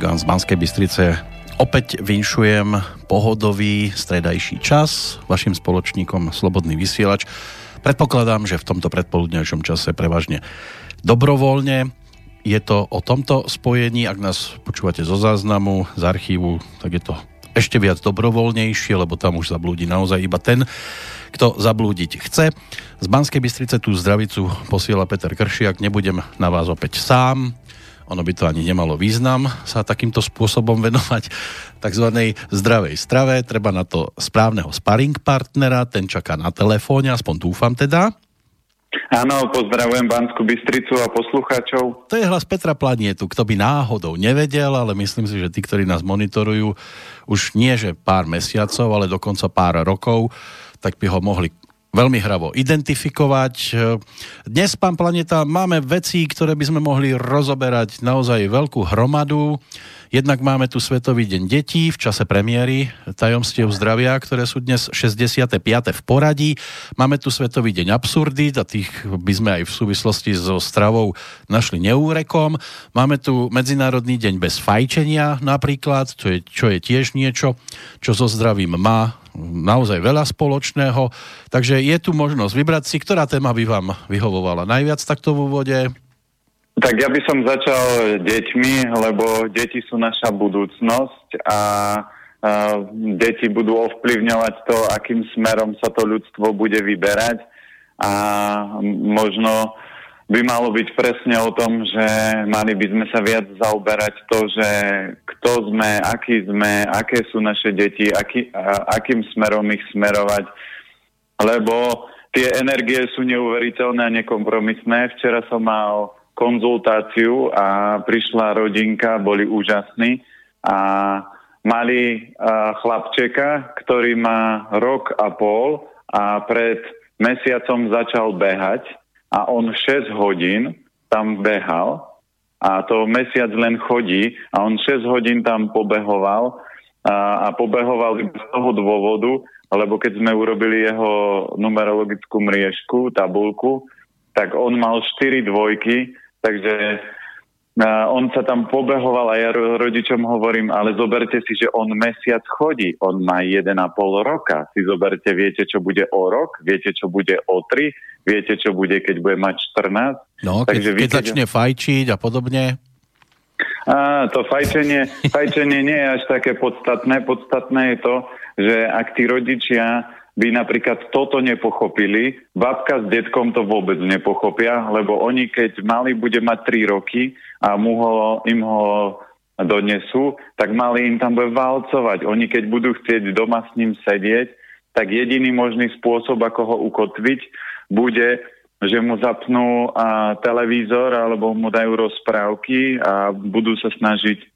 z Banskej Bystrice. Opäť vinšujem pohodový stredajší čas, vašim spoločníkom Slobodný vysielač. Predpokladám, že v tomto predpoludňajšom čase prevažne dobrovoľne. Je to o tomto spojení, ak nás počúvate zo záznamu, z archívu, tak je to ešte viac dobrovoľnejšie, lebo tam už zablúdi naozaj iba ten, kto zablúdiť chce. Z Banskej Bystrice tú zdravicu posiela Peter Kršiak. Nebudem na vás opäť sám. Ono by to ani nemalo význam sa takýmto spôsobom venovať takzvanej zdravej strave. Treba na to správneho sparring partnera, ten čaká na telefóne, aspoň dúfam teda. Áno, pozdravujem Banskú Bystricu a poslucháčov. To je hlas Petra Planietu, kto by náhodou nevedel, ale myslím si, že tí, ktorí nás monitorujú už nie že pár mesiacov, ale dokonca pár rokov, tak by ho mohli veľmi hravo identifikovať. Dnes, pán Planeta, máme veci, ktoré by sme mohli rozoberať naozaj veľkú hromadu. Jednak máme tu Svetový deň detí v čase premiéry Tajomstiev zdravia, ktoré sú dnes 65. v poradí. Máme tu Svetový deň absurdít a tých by sme aj v súvislosti so stravou našli neúrekom. Máme tu Medzinárodný deň bez fajčenia napríklad, čo je tiež niečo, čo so zdravím má naozaj veľa spoločného. Takže je tu možnosť vybrať si, ktorá téma by vám vyhovovala najviac takto v úvode. Tak ja by som začal deťmi, lebo deti sú naša budúcnosť a deti budú ovplyvňovať to, akým smerom sa to ľudstvo bude vyberať a možno by malo byť presne o tom, že mali by sme sa viac zaoberať to, že kto sme, aké sú naše deti, akým smerom ich smerovať, lebo tie energie sú neuveriteľné a nekompromisné. Včera som mal konzultáciu a prišla rodinka, boli úžasní a mali chlapčeka, ktorý má 1,5 roka a pred mesiacom začal behať a on 6 hodín tam behal a to mesiac len chodí a on 6 hodín tam pobehoval a pobehoval z toho dôvodu, lebo keď sme urobili jeho numerologickú mriežku, tabuľku, tak on mal 4 dvojky, takže on sa tam pobehoval a ja rodičom hovorím, ale zoberte si, že on mesiac chodí, on má 1,5 roka. Si zoberte, viete, čo bude o rok, viete, čo bude o 3, viete, čo bude, keď bude mať 14. No, keď začne fajčiť a podobne. To fajčenie nie je až také podstatné. Podstatné je to, že ak tí rodičia by napríklad toto nepochopili, babka s detkom to vôbec nepochopia, lebo oni keď mali bude mať 3 roky a im ho donesú, tak mali im tam bude valcovať. Oni keď budú chcieť doma s ním sedieť, tak jediný možný spôsob, ako ho ukotviť, bude, že mu zapnú televízor alebo mu dajú rozprávky a budú sa snažiť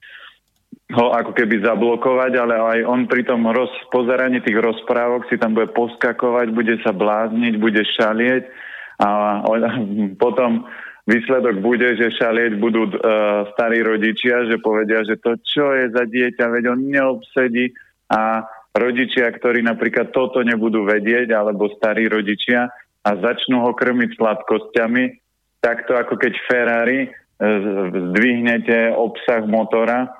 ho ako keby zablokovať, ale aj on pri tom pozeraní tých rozprávok si tam bude poskakovať, bude sa blázniť, bude šalieť a potom výsledok bude, že šalieť budú starí rodičia, že povedia, že to čo je za dieťa, veď on neobsedí a rodičia, ktorí napríklad toto nebudú vedieť, alebo starí rodičia a začnú ho krmiť sladkosťami, takto ako keď Ferrari zdvihnete obsah motora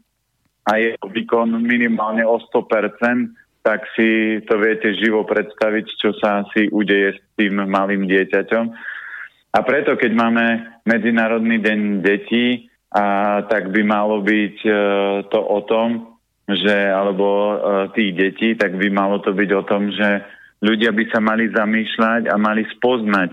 a je výkon minimálne o 100%, tak si to viete živo predstaviť, čo sa asi udeje s tým malým dieťaťom. A preto, keď máme Medzinárodný deň detí, tak by malo byť to o tom, že, alebo tých detí, tak by malo to byť o tom, že ľudia by sa mali zamýšľať a mali spoznať,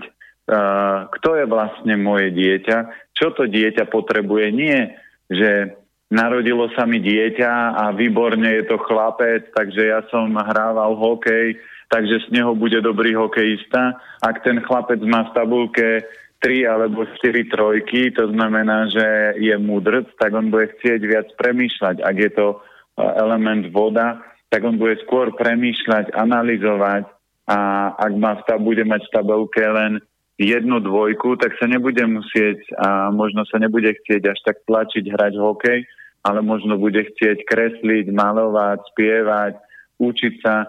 kto je vlastne moje dieťa, čo to dieťa potrebuje. Nie, že narodilo sa mi dieťa a výborne je to chlapec, takže ja som hrával hokej, takže z neho bude dobrý hokejista. Ak ten chlapec má v tabulke 3 alebo 4 trojky, to znamená, že je múdrc, tak on bude chcieť viac premýšľať. Ak je to element voda, tak on bude skôr premýšľať, analyzovať a ak bude mať v tabulke len 1 dvojku, tak sa nebude musieť a možno sa nebude chcieť až tak tlačiť hrať hokej, ale možno bude chcieť kresliť, malovať, spievať, učiť sa.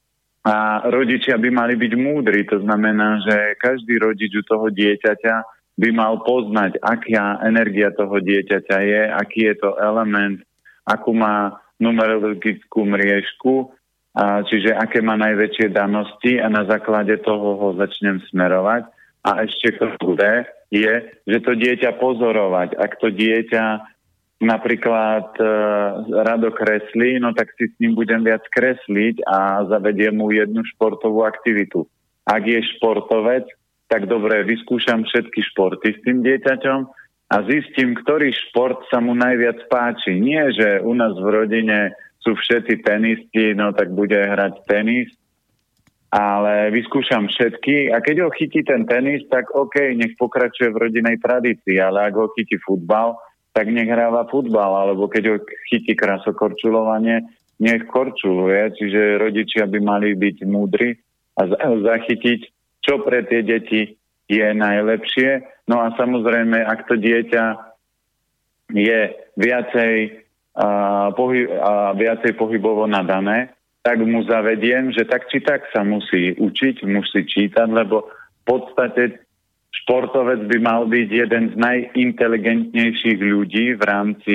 A rodičia by mali byť múdri, to znamená, že každý rodič u toho dieťaťa by mal poznať, aká energia toho dieťaťa je, aký je to element, akú má numerologickú mriežku, čiže aké má najväčšie danosti a na základe toho ho začnem smerovať. A ešte to druhé je, že to dieťa pozorovať. Ak to dieťa napríklad rado kreslí, no tak si s ním budem viac kresliť a zavediem mu jednu športovú aktivitu. Ak je športovec, tak dobre, vyskúšam všetky športy s tým dieťaťom a zistím, ktorý šport sa mu najviac páči. Nie, že u nás v rodine sú všetci tenisti, no tak bude hrať tenis, ale vyskúšam všetky a keď ho chytí ten tenis, tak OK, nech pokračuje v rodinej tradícii, ale ak ho chytí futbal, tak nech hráva futbal, alebo keď ho chytí krasokorčulovanie, nech korčuluje, čiže rodičia by mali byť múdri a zachytiť, čo pre tie deti je najlepšie. No a samozrejme, ak to dieťa je viacej pohybovo nadané, tak mu zavediem, že tak či tak sa musí učiť, musí čítať, lebo v podstate športovec by mal byť jeden z najinteligentnejších ľudí v rámci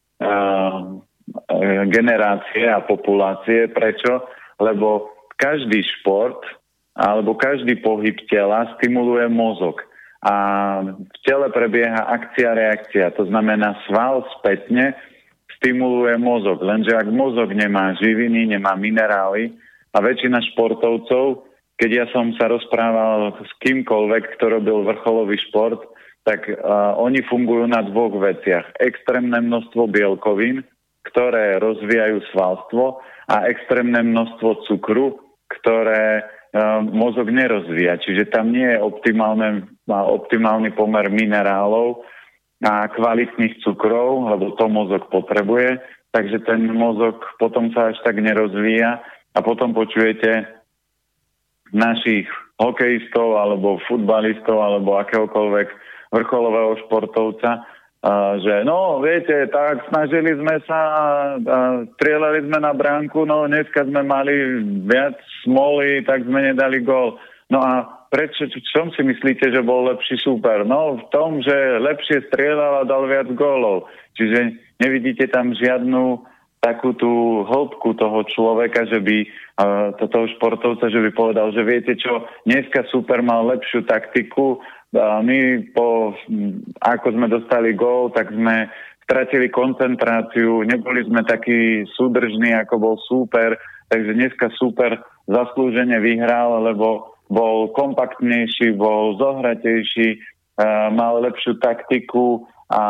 generácie a populácie. Prečo? Lebo každý šport alebo každý pohyb tela stimuluje mozog. A v tele prebieha akcia-reakcia. To znamená, sval spätne stimuluje mozog. Lenže ak mozog nemá živiny, nemá minerály a väčšina športovcov, keď ja som sa rozprával s kýmkoľvek, kto robil vrcholový šport, tak oni fungujú na dvoch veciach. Extrémne množstvo bielkovín, ktoré rozvíjajú svalstvo a extrémne množstvo cukru, ktoré mozog nerozvíja. Čiže tam nie je optimálny pomer minerálov a kvalitných cukrov, lebo to mozog potrebuje. Takže ten mozog potom sa až tak nerozvíja a potom počujete našich hokejistov alebo futbalistov alebo akéhokoľvek vrcholového športovca, že no, viete, tak snažili sme sa a strieľali sme na bránku, no dneska sme mali viac smoly, tak sme nedali gól. No a prečo, čom si myslíte, že bol lepší súper? No v tom, že lepšie strieľal a dal viac gólov. Čiže nevidíte tam žiadnu takú tú hĺbku toho človeka, že by toho športovca, že by povedal, že viete čo, dneska super mal lepšiu taktiku, my ako sme dostali gól, tak sme stratili koncentráciu, neboli sme takí súdržní, ako bol súper, takže dneska súper zaslúžene vyhral, lebo bol kompaktnejší, bol zohratejší, mal lepšiu taktiku a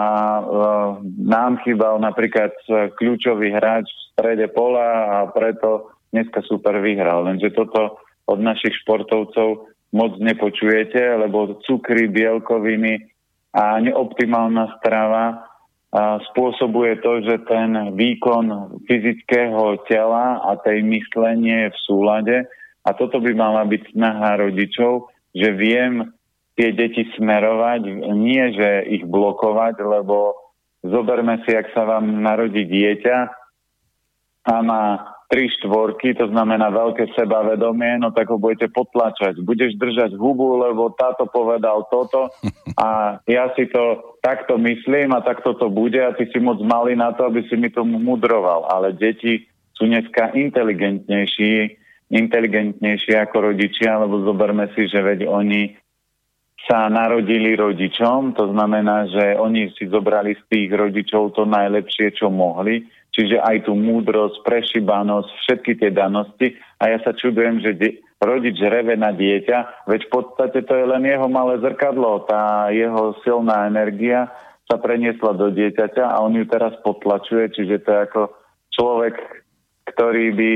nám chýbal napríklad kľúčový hráč v strede pola a preto dneska super vyhral. Lenže toto od našich športovcov moc nepočujete, lebo cukry, bielkoviny a neoptimálna strava spôsobuje to, že ten výkon fyzického tela a tej myslenie je v súlade a toto by mala byť snaha rodičov, že viem tie deti smerovať, nie že ich blokovať, lebo zoberme si, ak sa vám narodí dieťa a má 3/4, to znamená veľké sebavedomie, no tak ho budete potlačať. Budeš držať hubu, lebo táto povedal toto a ja si to takto myslím a takto to bude a ty si moc malý na to, aby si mi tomu mudroval. Ale deti sú dneska inteligentnejšie ako rodičia, lebo zoberme si, že veď oni sa narodili rodičom, to znamená, že oni si zobrali z tých rodičov to najlepšie, čo mohli, čiže aj tú múdrosť, prešibanosť, všetky tie danosti a ja sa čudujem, že rodič reve na dieťa, veď v podstate to je len jeho malé zrkadlo, tá jeho silná energia sa preniesla do dieťaťa a on ju teraz potlačuje, čiže to je ako človek, ktorý by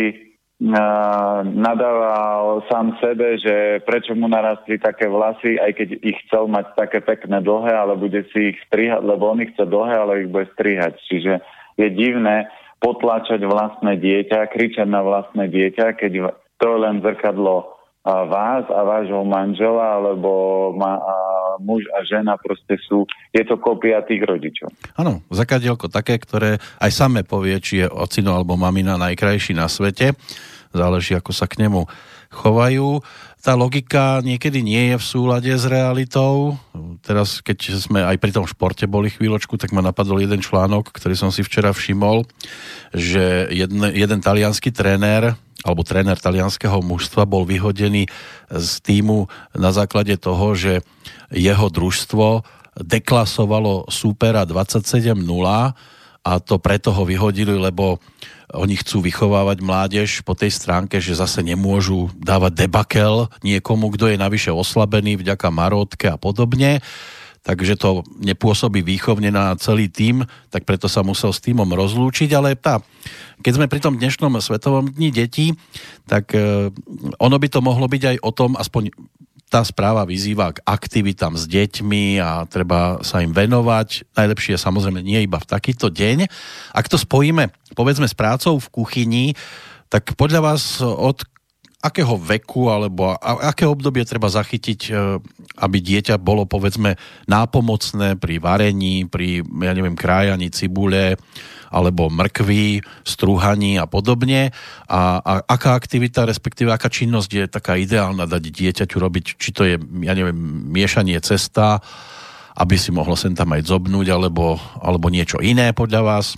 nadával sám sebe, že prečo mu narastli také vlasy, aj keď ich chcel mať také pekné dlhé, ale bude si ich strihať, lebo on ich chce dlhé, ale ich bude strihať. Čiže je divné potláčať vlastné dieťa, kričať na vlastné dieťa, keď to je len zrkadlo vás a vášho manžela, alebo muž a žena proste je to kópia tých rodičov. Áno, zakadielko také, ktoré aj samé povie, či je ocino alebo mamina najkrajší na svete. Záleží, ako sa k nemu chovajú. tá logika niekedy nie je v súlade s realitou. Teraz, keď sme aj pri tom športe boli chvíľočku, tak ma napadol jeden článok, ktorý som si včera všimol, že jeden taliansky tréner, alebo tréner talianskeho mužstva bol vyhodený z tímu na základe toho, že jeho družstvo deklasovalo súpera 27-0 a to preto ho vyhodili, lebo oni chcú vychovávať mládež po tej stránke, že zase nemôžu dávať debakel niekomu, kto je navyše oslabený vďaka marotke a podobne. Takže to nepôsobí výchovne na celý tím, tak preto sa musel s tímom rozlúčiť. Ale keď sme pri tom dnešnom Svetovom dni detí, tak ono by to mohlo byť aj o tom, aspoň tá správa vyzýva k aktivitám s deťmi a treba sa im venovať. Najlepšie je samozrejme nie iba v takýto deň. Ak to spojíme, povedzme, s prácou v kuchyni, tak podľa vás od akého veku alebo aké obdobie treba zachytiť, aby dieťa bolo, povedzme, nápomocné pri varení, pri, krájaní cibule alebo mrkví, strúhaní a podobne. A aká aktivita, respektíve aká činnosť je taká ideálna dať dieťaťu robiť, či to je, miešanie cesta, aby si mohlo sem tam aj zobnúť, alebo niečo iné podľa vás?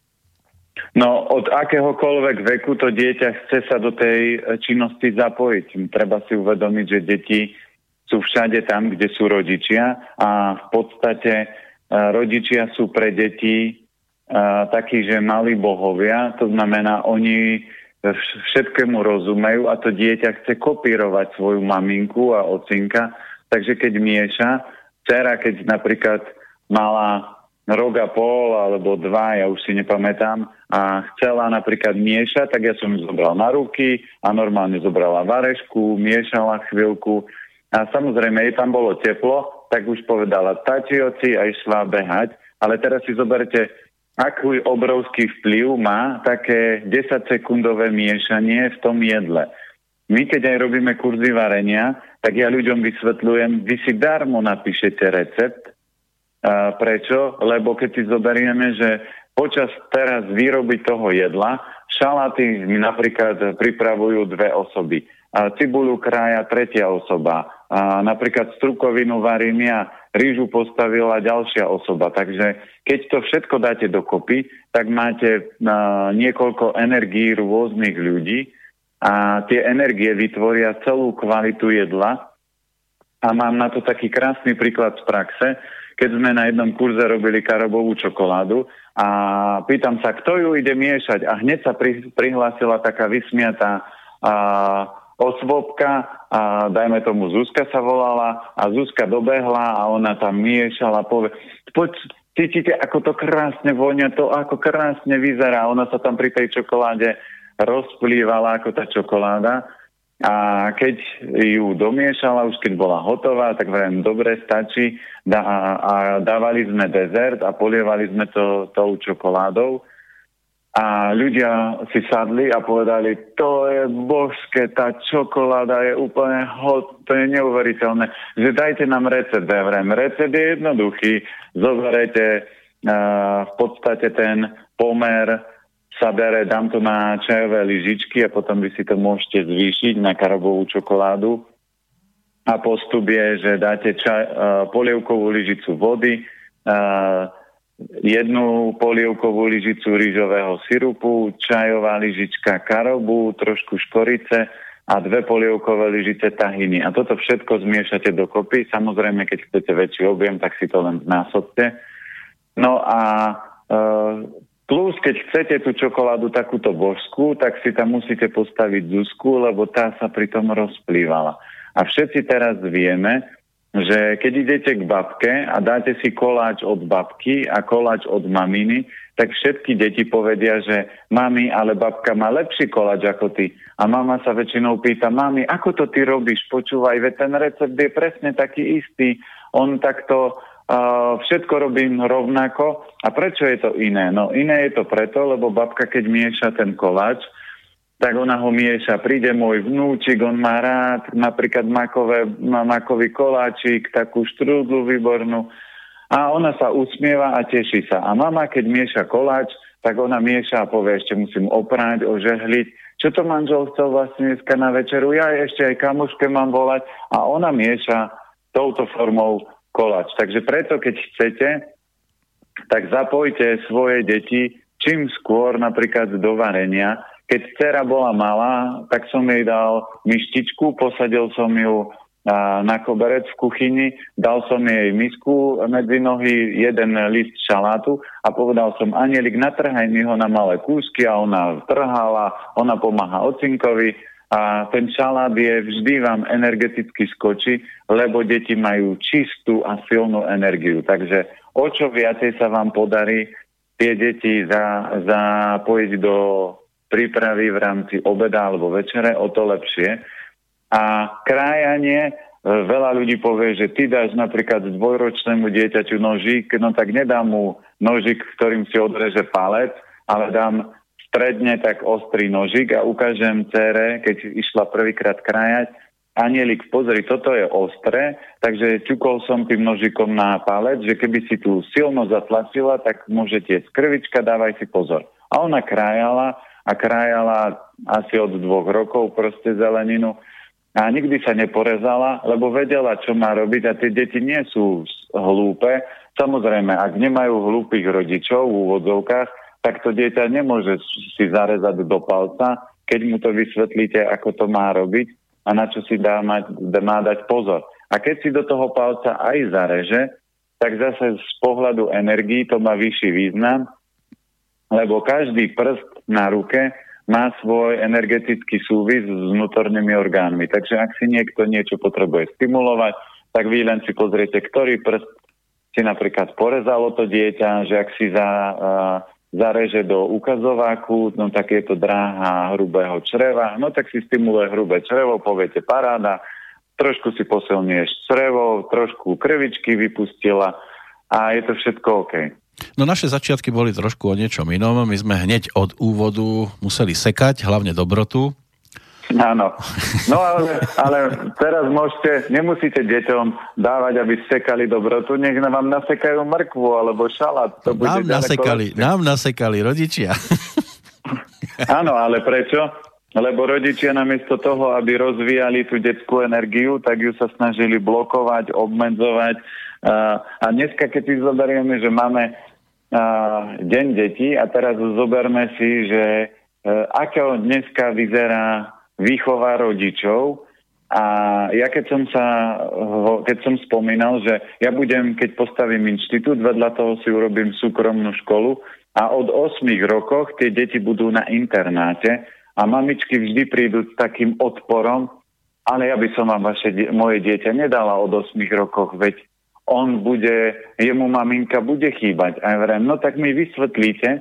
No, od akéhokoľvek veku to dieťa chce sa do tej činnosti zapojiť. Treba si uvedomiť, že deti sú všade tam, kde sú rodičia a v podstate rodičia sú pre deti takí, že malí bohovia. To znamená, oni všetkému rozumejú a to dieťa chce kopírovať svoju maminku a ocinka. Takže keď mieša, dcera, keď napríklad mala rok a pol alebo 2, ja už si nepamätám, a chcela napríklad miešať, tak ja som ju zobral na ruky a normálne zobrala varešku, miešala chvíľku a samozrejme jej tam bolo teplo, tak už povedala tati, oci a išla behať. Ale teraz si zoberte, aký obrovský vplyv má také 10-sekundové miešanie v tom jedle. My, keď aj robíme kurzy varenia, tak ja ľuďom vysvetľujem, vy si darmo napíšete recept. Prečo? Lebo keď si zoberieme, že počas teraz výroby toho jedla šaláty napríklad pripravujú 2 osoby. Cibuľu krája 3. osoba. Napríklad strukovinu varím ja, rýžu postavila ďalšia osoba. Takže keď to všetko dáte dokopy, tak máte niekoľko energií rôznych ľudí a tie energie vytvoria celú kvalitu jedla. A mám na to taký krásny príklad z praxe, keď sme na jednom kurze robili karobovú čokoládu a pýtam sa, kto ju ide miešať a hneď sa prihlásila taká vysmiatá osôbka a dajme tomu Zuzka sa volala a Zuzka dobehla a ona tam miešala, poď, cítite, ako to krásne vonia, to ako krásne vyzerá. Ona sa tam pri tej čokoláde rozplývala ako tá čokoláda a keď ju domiešala, už keď bola hotová, tak vrajím, dobre, stačí a dávali sme dezert a polievali sme to tou čokoládou. A ľudia si sadli a povedali, to je božské, tá čokoláda je úplne to je neuveriteľné, že dajte nám recept. Recept je jednoduchý, zoberete v podstate ten pomer, sa bere, dám to na čajové lyžičky a potom vy si to môžete zvýšiť na karobovú čokoládu. A postup je, že dáte polievkovú lyžicu vody, 1 polievkovú lyžicu rýžového sirupu, čajová lyžička karobu, trošku škorice a 2 polievkové lyžice tahiny. A toto všetko zmiešate dokopy. Samozrejme, keď chcete väčší objem, tak si to len znásobte. No a plus, keď chcete tú čokoládu takúto božskú, tak si tam musíte postaviť Zuzku, lebo tá sa pri tom rozplývala. A všetci teraz vieme, že keď idete k babke a dáte si koláč od babky a koláč od maminy, tak všetky deti povedia, že mami, ale babka má lepší koláč ako ty. A mama sa väčšinou pýta, mami, ako to ty robíš? Počúvaj, veď ten recept je presne taký istý. On takto všetko robím rovnako. A prečo je to iné? No iné je to preto, lebo babka, keď mieša ten koláč, tak ona ho mieša. Príde môj vnúčik, on má rád napríklad makový koláčik, takú štrúdlu výbornú. A ona sa usmieva a teší sa. A mama, keď mieša koláč, tak ona mieša a povie, ešte musím oprať, ožehliť. čo to manžel chcel vlastne dneska na večeru, ja ešte aj kamoške mám volať a ona mieša touto formou koláč. Takže preto, keď chcete, tak zapojte svoje deti čím skôr napríklad do varenia. Keď dcera bola malá, tak som jej dal myštičku, posadil som ju na koberec v kuchyni, dal som jej misku medzi nohy, jeden list šalátu a povedal som, Anielik, natrhaj mi ho na malé kúsky a ona trhala, ona pomáha ocinkovi a ten šalát je vždy vám energeticky skočí, lebo deti majú čistú a silnú energiu. Takže o čo viacej sa vám podarí tie deti zapojiť do prípravy v rámci obeda alebo večere, o to lepšie. A krájanie, veľa ľudí povie, že ty dáš napríklad dvojročnému dieťaťu nožík, no tak nedám mu nožík, ktorým si odreže palec, ale dám stredne tak ostrý nožík a ukážem dcere, keď išla prvýkrát krájať, Anielik, pozri, toto je ostré, takže ťukol som tým nožikom na palec, že keby si tu silno zatlačila, tak môže tiec krvička, dávaj si pozor. A ona krájala asi od 2 rokov proste zeleninu, a nikdy sa neporezala, lebo vedela, čo má robiť a tie deti nie sú hlúpe. Samozrejme, ak nemajú hlúpych rodičov v úvodzovkách, tak to dieťa nemôže si zarezať do palca, keď mu to vysvetlíte, ako to má robiť a na čo si má dať pozor. A keď si do toho palca aj zareže, tak zase z pohľadu energií to má vyšší význam, lebo každý prst na ruke má svoj energetický súvis s vnútornými orgánmi. Takže ak si niekto niečo potrebuje stimulovať, tak vy len si pozriete, ktorý prst si napríklad porezalo to dieťa, že ak si zareže do ukazováku, no tak je to dráha hrubého čreva, no tak si stimuluje hrubé črevo, poviete paráda, trošku si posilnieš črevo, trošku krvičky vypustila a je to všetko OK. No naše začiatky boli trošku o niečom inom. My sme hneď od úvodu museli sekať, hlavne dobrotu. Áno. No ale teraz nemusíte deťom dávať, aby sekali dobrotu, nech vám nasekajú mrkvu alebo šalát. To bude nám nasekali rodičia. Áno, ale prečo? Lebo rodičia namiesto toho, aby rozvíjali tú detskú energiu, tak ju sa snažili blokovať, obmedzovať. A dneska, keď si zoberieme, že máme deň detí a teraz zoberme si, že ako dneska vyzerá výchova rodičov a ja keď som spomínal, že ja keď postavím inštitút, vedľa toho si urobím súkromnú školu a od 8 rokoch tie deti budú na internáte a mamičky vždy prídu s takým odporom, ale ja by som vám moje dieťa nedala od 8 rokoch, veď jemu maminka bude chýbať. A ja verím, no tak mi vysvetlíte,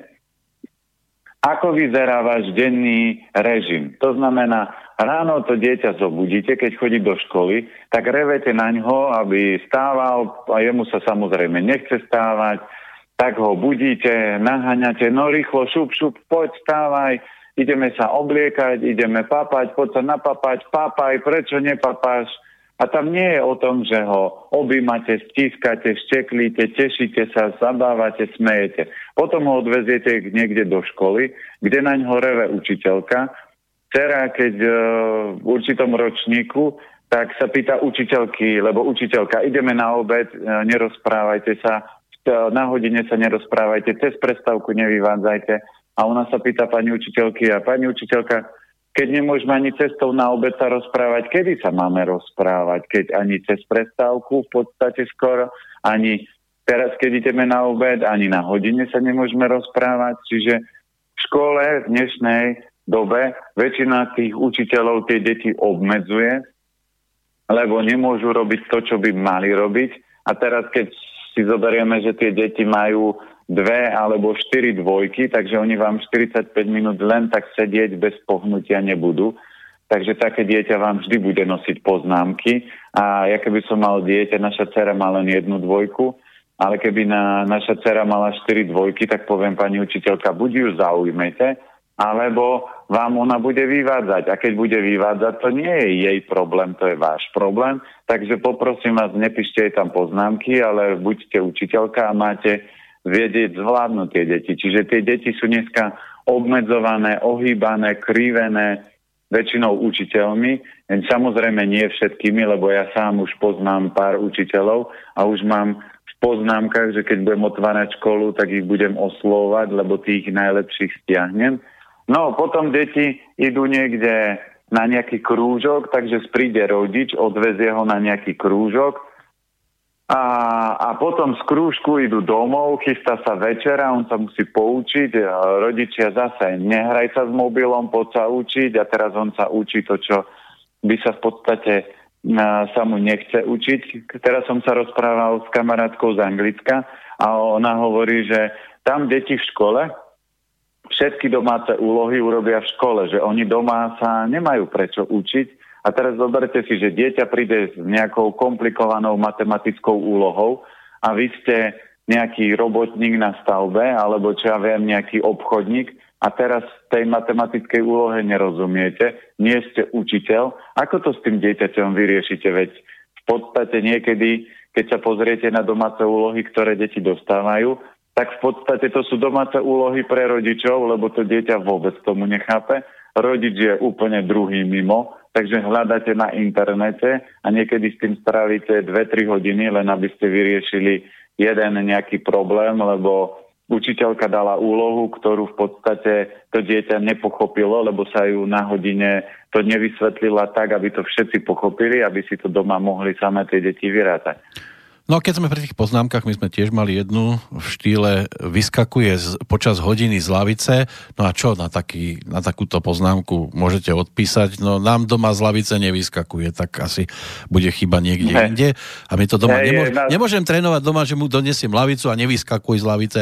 ako vyzerá váš denný režim. To znamená, ráno to dieťa zobudíte, keď chodí do školy, tak revete na ňo, aby stával, a jemu sa samozrejme nechce stávať, tak ho budíte, naháňate, no rýchlo, šup, poď, stávaj, ideme sa obliekať, ideme papať, poď sa napapať, papaj, prečo nepapáš? A tam nie je o tom, že ho objímate, stískate, šteklíte, tešíte sa, zabávate, smejete. Potom ho odveziete niekde do školy, kde na ňo reve učiteľka. Dcera, keď v určitom ročníku, tak sa pýta učiteľky, lebo učiteľka, ideme na obed, nerozprávajte sa, na hodine sa nerozprávajte, cez prestávku nevyvádzajte. A ona sa pýta pani učiteľky a pani učiteľka, keď nemôžeme ani cestou na obed sa rozprávať, kedy sa máme rozprávať, keď ani cez prestávku v podstate skoro, ani teraz, keď ideme na obed, ani na hodine sa nemôžeme rozprávať. Čiže v škole v dnešnej dobe väčšina tých učiteľov tie deti obmedzuje, lebo nemôžu robiť to, čo by mali robiť. A teraz, keď si zoberieme, že tie deti majú 2 alebo 4 dvojky, takže oni vám 45 minút len tak sedieť bez pohnutia nebudú. Takže také dieťa vám vždy bude nosiť poznámky. A ja keby som mal dieťa, naša dcera má len 1 dvojku, ale keby naša dcera mala 4 dvojky, tak poviem pani učiteľka, buď ju zaujmete, alebo vám ona bude vyvádzať. A keď bude vyvádzať, to nie je jej problém, to je váš problém. Takže poprosím vás, nepíšte jej tam poznámky, ale buďte učiteľka a máte vedieť zvládnuť tie deti. Čiže tie deti sú dneska obmedzované, ohýbané, krivené väčšinou učiteľmi. Samozrejme nie všetkými, lebo ja sám už poznám pár učiteľov a už mám v poznámkach, že keď budem otvárať školu, tak ich budem oslovať, lebo tých najlepších stiahnem. No, potom deti idú niekde na nejaký krúžok, takže príde rodič, odvezie ho na nejaký krúžok a potom z krúžku idú domov, chystá sa večera, on sa musí poučiť, rodičia zase nehraj sa s mobilom, poď sa učiť a teraz on sa učí to, čo by sa v podstate sa mu nechce učiť. Teraz som sa rozprával s kamarátkou z Anglicka a ona hovorí, že tam deti v škole všetky domáce úlohy urobia v škole, že oni doma sa nemajú prečo učiť. A teraz zoberte si, že dieťa príde s nejakou komplikovanou matematickou úlohou a vy ste nejaký robotník na stavbe, alebo čo ja viem, nejaký obchodník a teraz tej matematickej úlohe nerozumiete, nie ste učiteľ. Ako to s tým dieťaťom vyriešite? Veď v podstate niekedy, keď sa pozriete na domáce úlohy, ktoré deti dostávajú, tak v podstate to sú domáce úlohy pre rodičov, lebo to dieťa vôbec tomu nechápe. Rodič je úplne druhý mimo, takže hľadáte na internete a niekedy s tým strávíte 2-3 hodiny, len aby ste vyriešili jeden nejaký problém, lebo učiteľka dala úlohu, ktorú v podstate to dieťa nepochopilo, lebo sa ju na hodine to nevysvetlila tak, aby to všetci pochopili, aby si to doma mohli samé tie deti vyrátať. No a keď sme pri tých poznámkach, my sme tiež mali jednu v štýle vyskakuje počas hodiny z lavice. No a čo na takúto poznámku môžete odpísať? No nám doma z lavice nevyskakuje, tak asi bude chyba niekde inde. A my to doma nemôžem trénovať doma, že mu donesiem lavicu a nevyskakuj z lavice.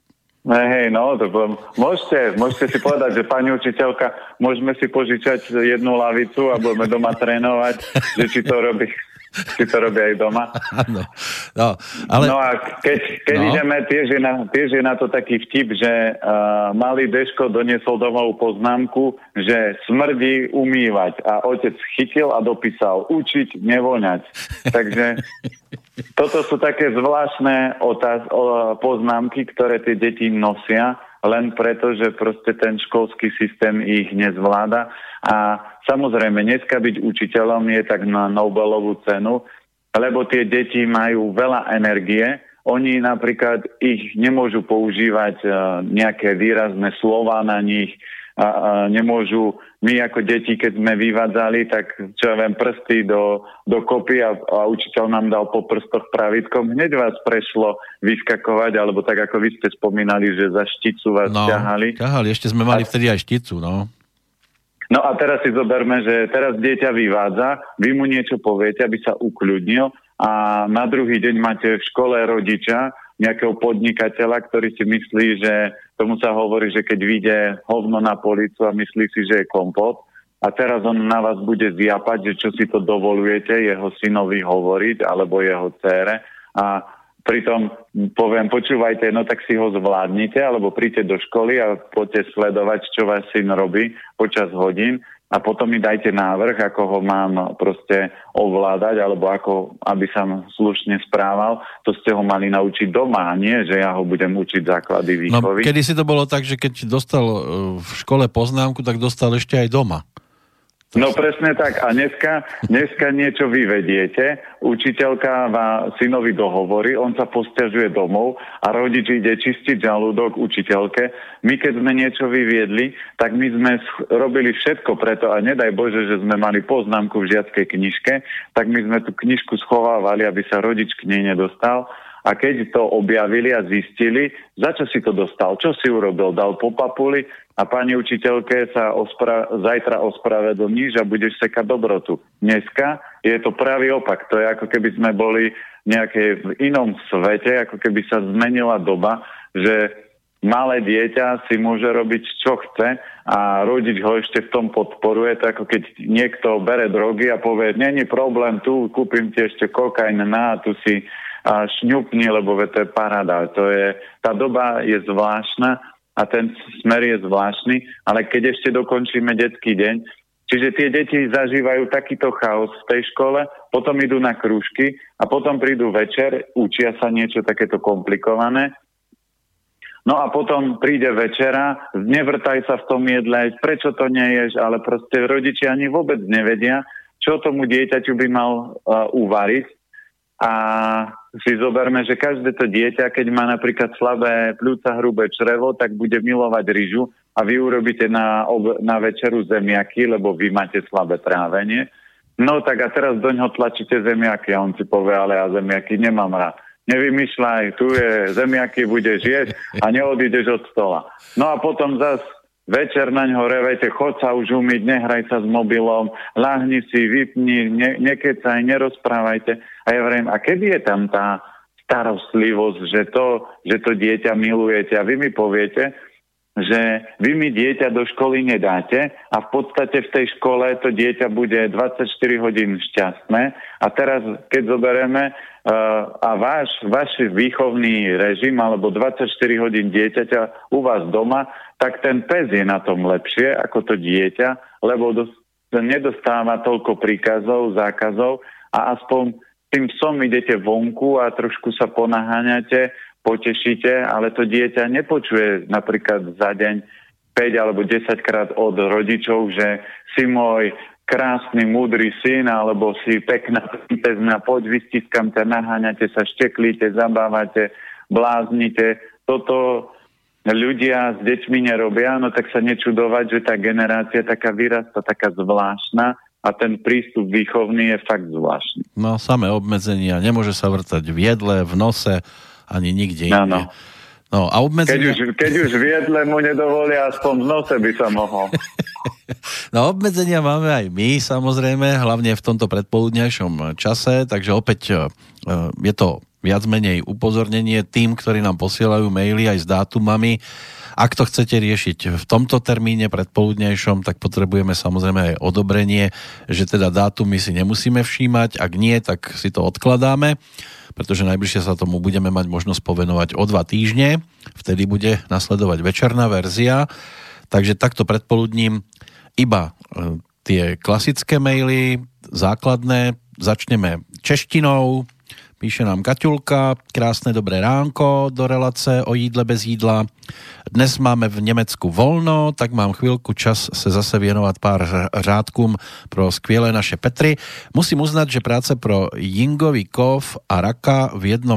Môžete si povedať, že pani učiteľka, môžeme si požičať jednu lavicu a budeme doma trénovať, že či to robí aj doma. No, ale... No a keď ideme, tiež je na to taký vtip, že malý Deško doniesol domov poznámku, že smrdí umývať a otec chytil a dopísal učiť, nevoňať. Takže toto sú také zvláštne poznámky, ktoré tie deti nosia, len preto, že proste ten školský systém ich nezvláda. A samozrejme, dneska byť učiteľom je tak na Nobelovú cenu, lebo tie deti majú veľa energie. Oni napríklad ich nemôžu používať nejaké výrazné slova na nich, nemôžu, my ako deti, keď sme vyvádzali, tak čo ja viem, prsty do kopy a učiteľ nám dal po prstoch pravítkom, hneď vás prešlo vyskakovať, alebo tak ako vy ste spomínali, že za šticu vás ťahali. Ešte sme mali vtedy aj šticu, no. No a teraz si zoberme, že teraz dieťa vyvádza, vy mu niečo poviete, aby sa ukľudnil a na druhý deň máte v škole rodiča, nejakého podnikateľa, ktorý si myslí, že tomu sa hovorí, že keď vyjde hovno na policu a myslí si, že je kompot a teraz on na vás bude zjapať, že čo si to dovolujete jeho synovi hovoriť alebo jeho dcére a pritom poviem, počúvajte, no tak si ho zvládnite alebo príďte do školy a poďte sledovať, čo váš syn robí počas hodín a potom mi dajte návrh, ako ho mám proste ovládať, alebo ako, aby sa slušne správal. To ste ho mali naučiť doma, nie, že ja ho budem učiť základy výchovy. No, kedysi to bolo tak, že keď dostal v škole poznámku, tak dostal ešte aj doma. No presne tak. A dneska niečo vyvediete, učiteľka synovi dohovorí, on sa posťažuje domov a rodič ide čistiť žalúdok učiteľke. My keď sme niečo vyviedli, tak my sme robili všetko preto a nedaj Bože, že sme mali poznámku v žiackej knižke, tak my sme tú knižku schovávali, aby sa rodič k nej nedostal. A keď to objavili a zistili, za čo si to dostal, čo si urobil, dal po papuli a pani učiteľke sa zajtra ospravedlníš a budeš sekať dobrotu. Dneska je to pravý opak. To je ako keby sme boli v inom svete, ako keby sa zmenila doba, že malé dieťa si môže robiť, čo chce a rodič ho ešte v tom podporuje. To ako keď niekto bere drogy a povie, nie je problém, tu kúpim ti ešte kokain a tu si šňupni, lebo to je paráda. Tá doba je zvláštna a ten smer je zvláštny, ale keď ešte dokončíme detský deň, čiže tie deti zažívajú takýto chaos v tej škole, potom idú na krúžky a potom prídu večer, učia sa niečo takéto komplikované. No a potom príde večera, nevrtaj sa v tom jedle, prečo to neješ, ale proste rodičia ani vôbec nevedia, čo tomu dieťaťu by mal uvariť. A si zoberme, že každé to dieťa, keď má napríklad slabé pľúca, hrubé črevo, tak bude milovať ryžu a vy urobíte na večeru zemiaky, lebo vy máte slabé trávenie. No tak a teraz doňho tlačíte zemiaky a on si povie, ale ja zemiaky nemám rád. Nevymýšľaj, tu je zemiaky, budeš jesť a neodídeš od stola. No a potom zas večer na ňo revejte, chod sa už umyť, nehraj sa s mobilom, ľahni si, vypni, nekecaj, nerozprávajte. A ja vravím, a kedy je tam tá starostlivosť, že to dieťa milujete a vy mi poviete, že vy mi dieťa do školy nedáte a v podstate v tej škole to dieťa bude 24 hodín šťastné. A teraz, keď zoberieme a váš výchovný režim alebo 24 hodín dieťaťa u vás doma, tak ten pes je na tom lepšie ako to dieťa, lebo nedostáva toľko príkazov, zákazov a aspoň tým psom idete vonku a trošku sa ponaháňate, potešíte, ale to dieťa nepočuje napríklad za deň 5 alebo 10 krát od rodičov, že si môj krásny, múdry syn, alebo si pekná princezna, poď, vystiskam ťa, naháňate sa, šteklíte, zabávate, bláznite. Toto ľudia s deťmi nerobia, no tak sa nečudovať, že tá generácia taká vyrasta, taká zvláštna a ten prístup výchovný je fakt zvláštny. No, samé obmedzenia, nemôže sa vrtať v jedle, v nose, ani nikde inde. No, a obmedzenia... Keď už v jedle mu nedovolia, aspoň v nose by sa mohol. No, obmedzenia máme aj my, samozrejme, hlavne v tomto predpoludňajšom čase, takže opäť je to viac menej upozornenie tým, ktorí nám posielajú maily aj s dátumami. Ak to chcete riešiť v tomto termíne predpoludňajšom, tak potrebujeme samozrejme aj odobrenie, že teda dátumy si nemusíme všímať, ak nie, tak si to odkladáme, pretože najbližšie sa tomu budeme mať možnosť povenovať o 2 týždne, vtedy bude nasledovať večerná verzia, takže takto predpoludním iba tie klasické maily, základné, začneme češtinou. Píše nám Kaťulka, krásne dobré ránko do relace o jídle bez jídla. Dnes máme v Německu volno, tak mám chvilku čas se zase věnovat pár řádkům pro skvělé naše Petry. Musím uznat, že práce pro Jingový kov a Raka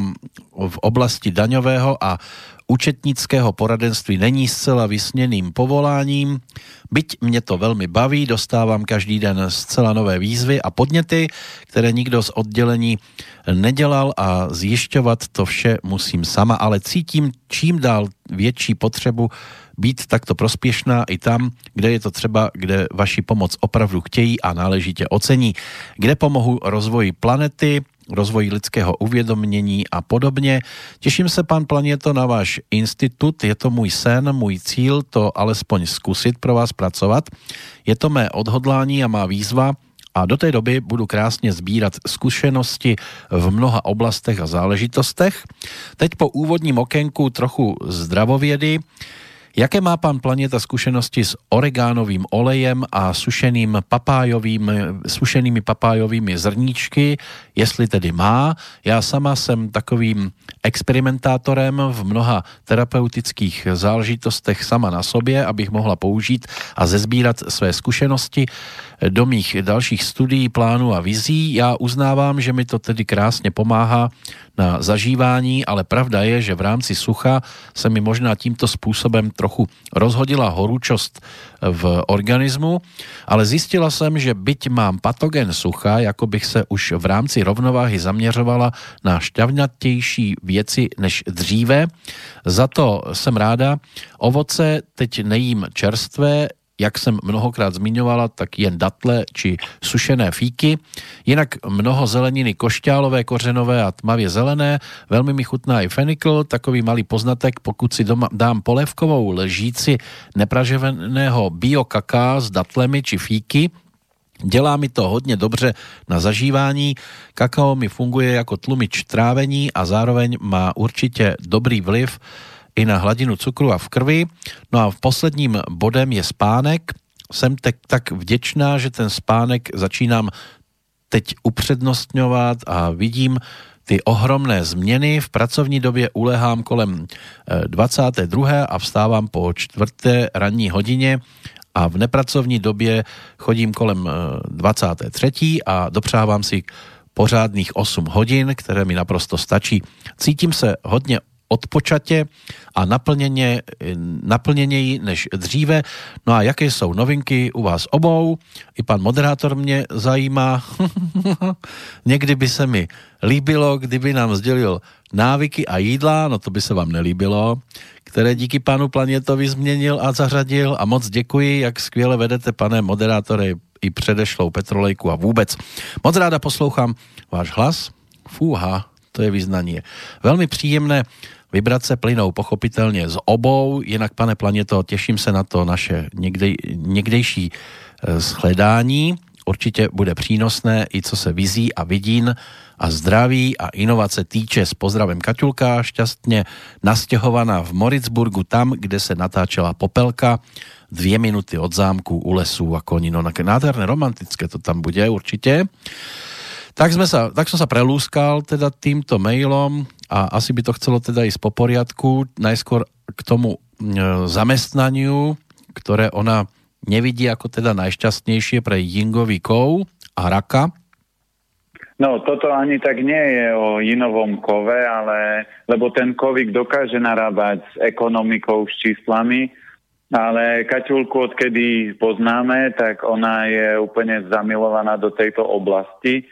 v oblasti daňového a účetnického poradenství není zcela vysněným povoláním. Byť mě to velmi baví, dostávám každý den zcela nové výzvy a podněty, které nikdo z oddělení nedělal a zjišťovat to vše musím sama, ale cítím čím dál větší potřebu být takto prospěšná i tam, kde je to třeba, kde vaši pomoc opravdu chtějí a náležitě ocení, kde pomohu rozvoji planety, rozvoji lidského uvědomění a podobně. Těším se, pan Planěto, na váš institut. Je to můj sen, můj cíl to alespoň zkusit pro vás pracovat. Je to mé odhodlání a má výzva a do té doby budu krásně sbírat zkušenosti v mnoha oblastech a záležitostech. Teď po úvodním okénku trochu zdravovědy. Jaké má pan Planěta zkušenosti s oregánovým olejem a sušenými papájovými zrníčky, jestli tedy má? Já sama jsem takovým experimentátorem v mnoha terapeutických záležitostech sama na sobě, abych mohla použít a zesbírat své zkušenosti do mých dalších studií, plánů a vizí. Já uznávám, že mi to tedy krásně pomáhá na zažívání, ale pravda je, že v rámci sucha se mi možná tímto způsobem trochu rozhodila horúčosť v organismu, ale zistila jsem, že byť mám patogen sucha, jako bych se už v rámci rovnováhy zaměřovala na šťavnatější věci než dříve. Za to jsem ráda. Ovoce teď nejím čerstvé, jak jsem mnohokrát zmiňovala, tak jen datle či sušené fíky. Jinak mnoho zeleniny košťálové, kořenové a tmavě zelené. Velmi mi chutná i fenikl, takový malý poznatek, pokud si doma dám polévkovou lžíci nepraženého biokaká s datlemi či fíky. Dělá mi to hodně dobře na zažívání. Kakao mi funguje jako tlumič trávení a zároveň má určitě dobrý vliv i na hladinu cukru a v krvi. No a v posledním bodem je spánek. Jsem tak vděčná, že ten spánek začínám teď upřednostňovat a vidím ty ohromné změny. V pracovní době ulehám kolem 22. a vstávám po 4. ranní hodině a v nepracovní době chodím kolem 23. a dopřávám si pořádných 8 hodin, které mi naprosto stačí. Cítím se hodně odpočatě a naplněněji než dříve. No a jaké jsou novinky u vás obou? I pan moderátor mě zajímá. Někdy by se mi líbilo, kdyby nám sdělil návyky a jídla, no to by se vám nelíbilo, které díky panu Planětovi změnil a zařadil, a moc děkuji, jak skvěle vedete, pane moderátore, i předešlou Petrolejku a vůbec. Moc ráda poslouchám váš hlas. Fúha, to je vyznanie. Veľmi príjemné vibrace plynou pochopitelně z obou, jinak, pane Planěto, těším se na to naše někdejší shledání. Určitě bude přínosné i co se vizí a vidín a zdraví a inovace týče. S pozdravem Kaťulka, šťastně nastěhovaná v Moritzburgu, tam, kde se natáčela Popelka, 2 minuty od zámku u lesů a koní. No, nádherné, romantické to tam bude určite. Tak som sa prelúskal teda týmto mailom a asi by to chcelo teda ísť po poriadku. Najskôr k tomu zamestnaniu, ktoré ona nevidí ako teda najšťastnejšie pre Yingový kov a raka. No, toto ani tak nie je o Yinovom kove, ale lebo ten kovík dokáže narábať s ekonomikou, s číslami, ale Kaťulku, odkedy poznáme, tak ona je úplne zamilovaná do tejto oblasti.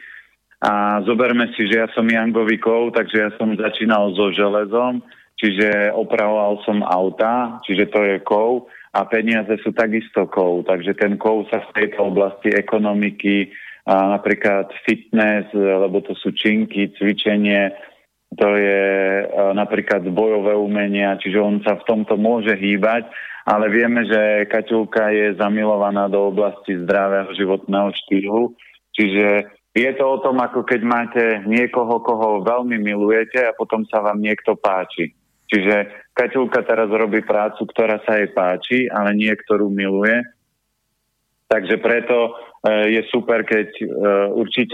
A zoberme si, že ja som Yangový kov, takže ja som začínal so železom, čiže opravoval som auta, čiže to je kov, a peniaze sú takisto kov, takže ten kov sa v tejto oblasti ekonomiky, a napríklad fitness, lebo to sú činky, cvičenie, to je napríklad bojové umenia, čiže on sa v tomto môže hýbať, ale vieme, že Kaťulka je zamilovaná do oblasti zdravého životného štýlu, čiže je to o tom, ako keď máte niekoho, koho veľmi milujete a potom sa vám niekto páči. Čiže Kaťulka teraz robí prácu, ktorá sa jej páči, ale nie ktorú miluje. Takže preto je super, keď určite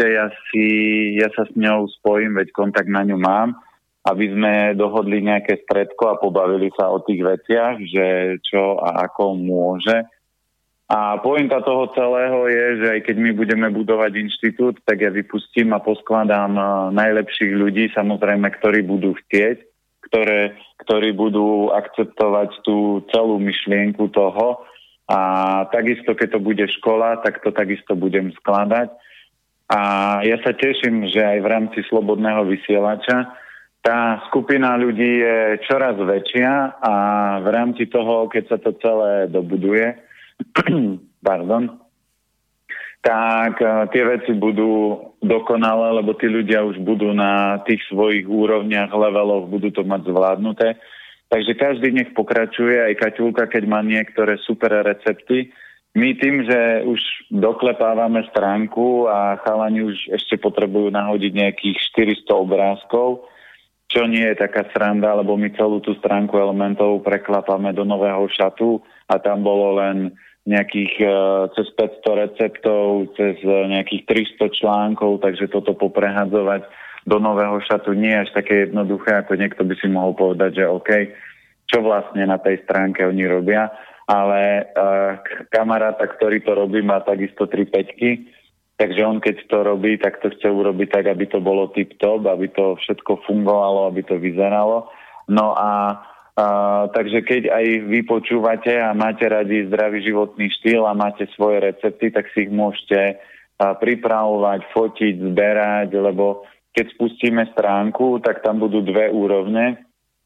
ja sa s ňou spojím, veď kontakt na ňu mám, aby sme dohodli nejaké stredko a pobavili sa o tých veciach, že čo a ako môže. A pointa toho celého je, že aj keď my budeme budovať inštitút, tak ja vypustím a poskladám najlepších ľudí, samozrejme, ktorí budú chcieť, ktorí budú akceptovať tú celú myšlienku toho. A takisto, keď to bude škola, tak to takisto budem skladať. A ja sa teším, že aj v rámci Slobodného vysielača tá skupina ľudí je čoraz väčšia a v rámci toho, keď sa to celé dobuduje, tak tie veci budú dokonalé, lebo tí ľudia už budú na tých svojich úrovniach, leveloch, budú to mať zvládnuté. Takže každý nech pokračuje, aj Kaťulka, keď má niektoré super recepty. My tým, že už doklepávame stránku a chalani už ešte potrebujú nahodiť nejakých 400 obrázkov, čo nie je taká sranda, lebo my celú tú stránku elementov preklapáme do nového šatu a tam bolo len nejakých cez 500 receptov, cez nejakých 300 článkov, takže toto poprehadzovať do nového šatu nie je až také jednoduché, ako niekto by si mohol povedať, že OK, čo vlastne na tej stránke oni robia, ale kamaráta, ktorý to robí, má takisto 3 päťky, takže on keď to robí, tak to chce urobiť tak, aby to bolo tip-top, aby to všetko fungovalo, aby to vyzeralo. No a takže keď aj vy počúvate a máte radi zdravý životný štýl a máte svoje recepty, tak si ich môžete pripravovať, fotiť, zberať, lebo keď spustíme stránku, tak tam budú 2 úrovne.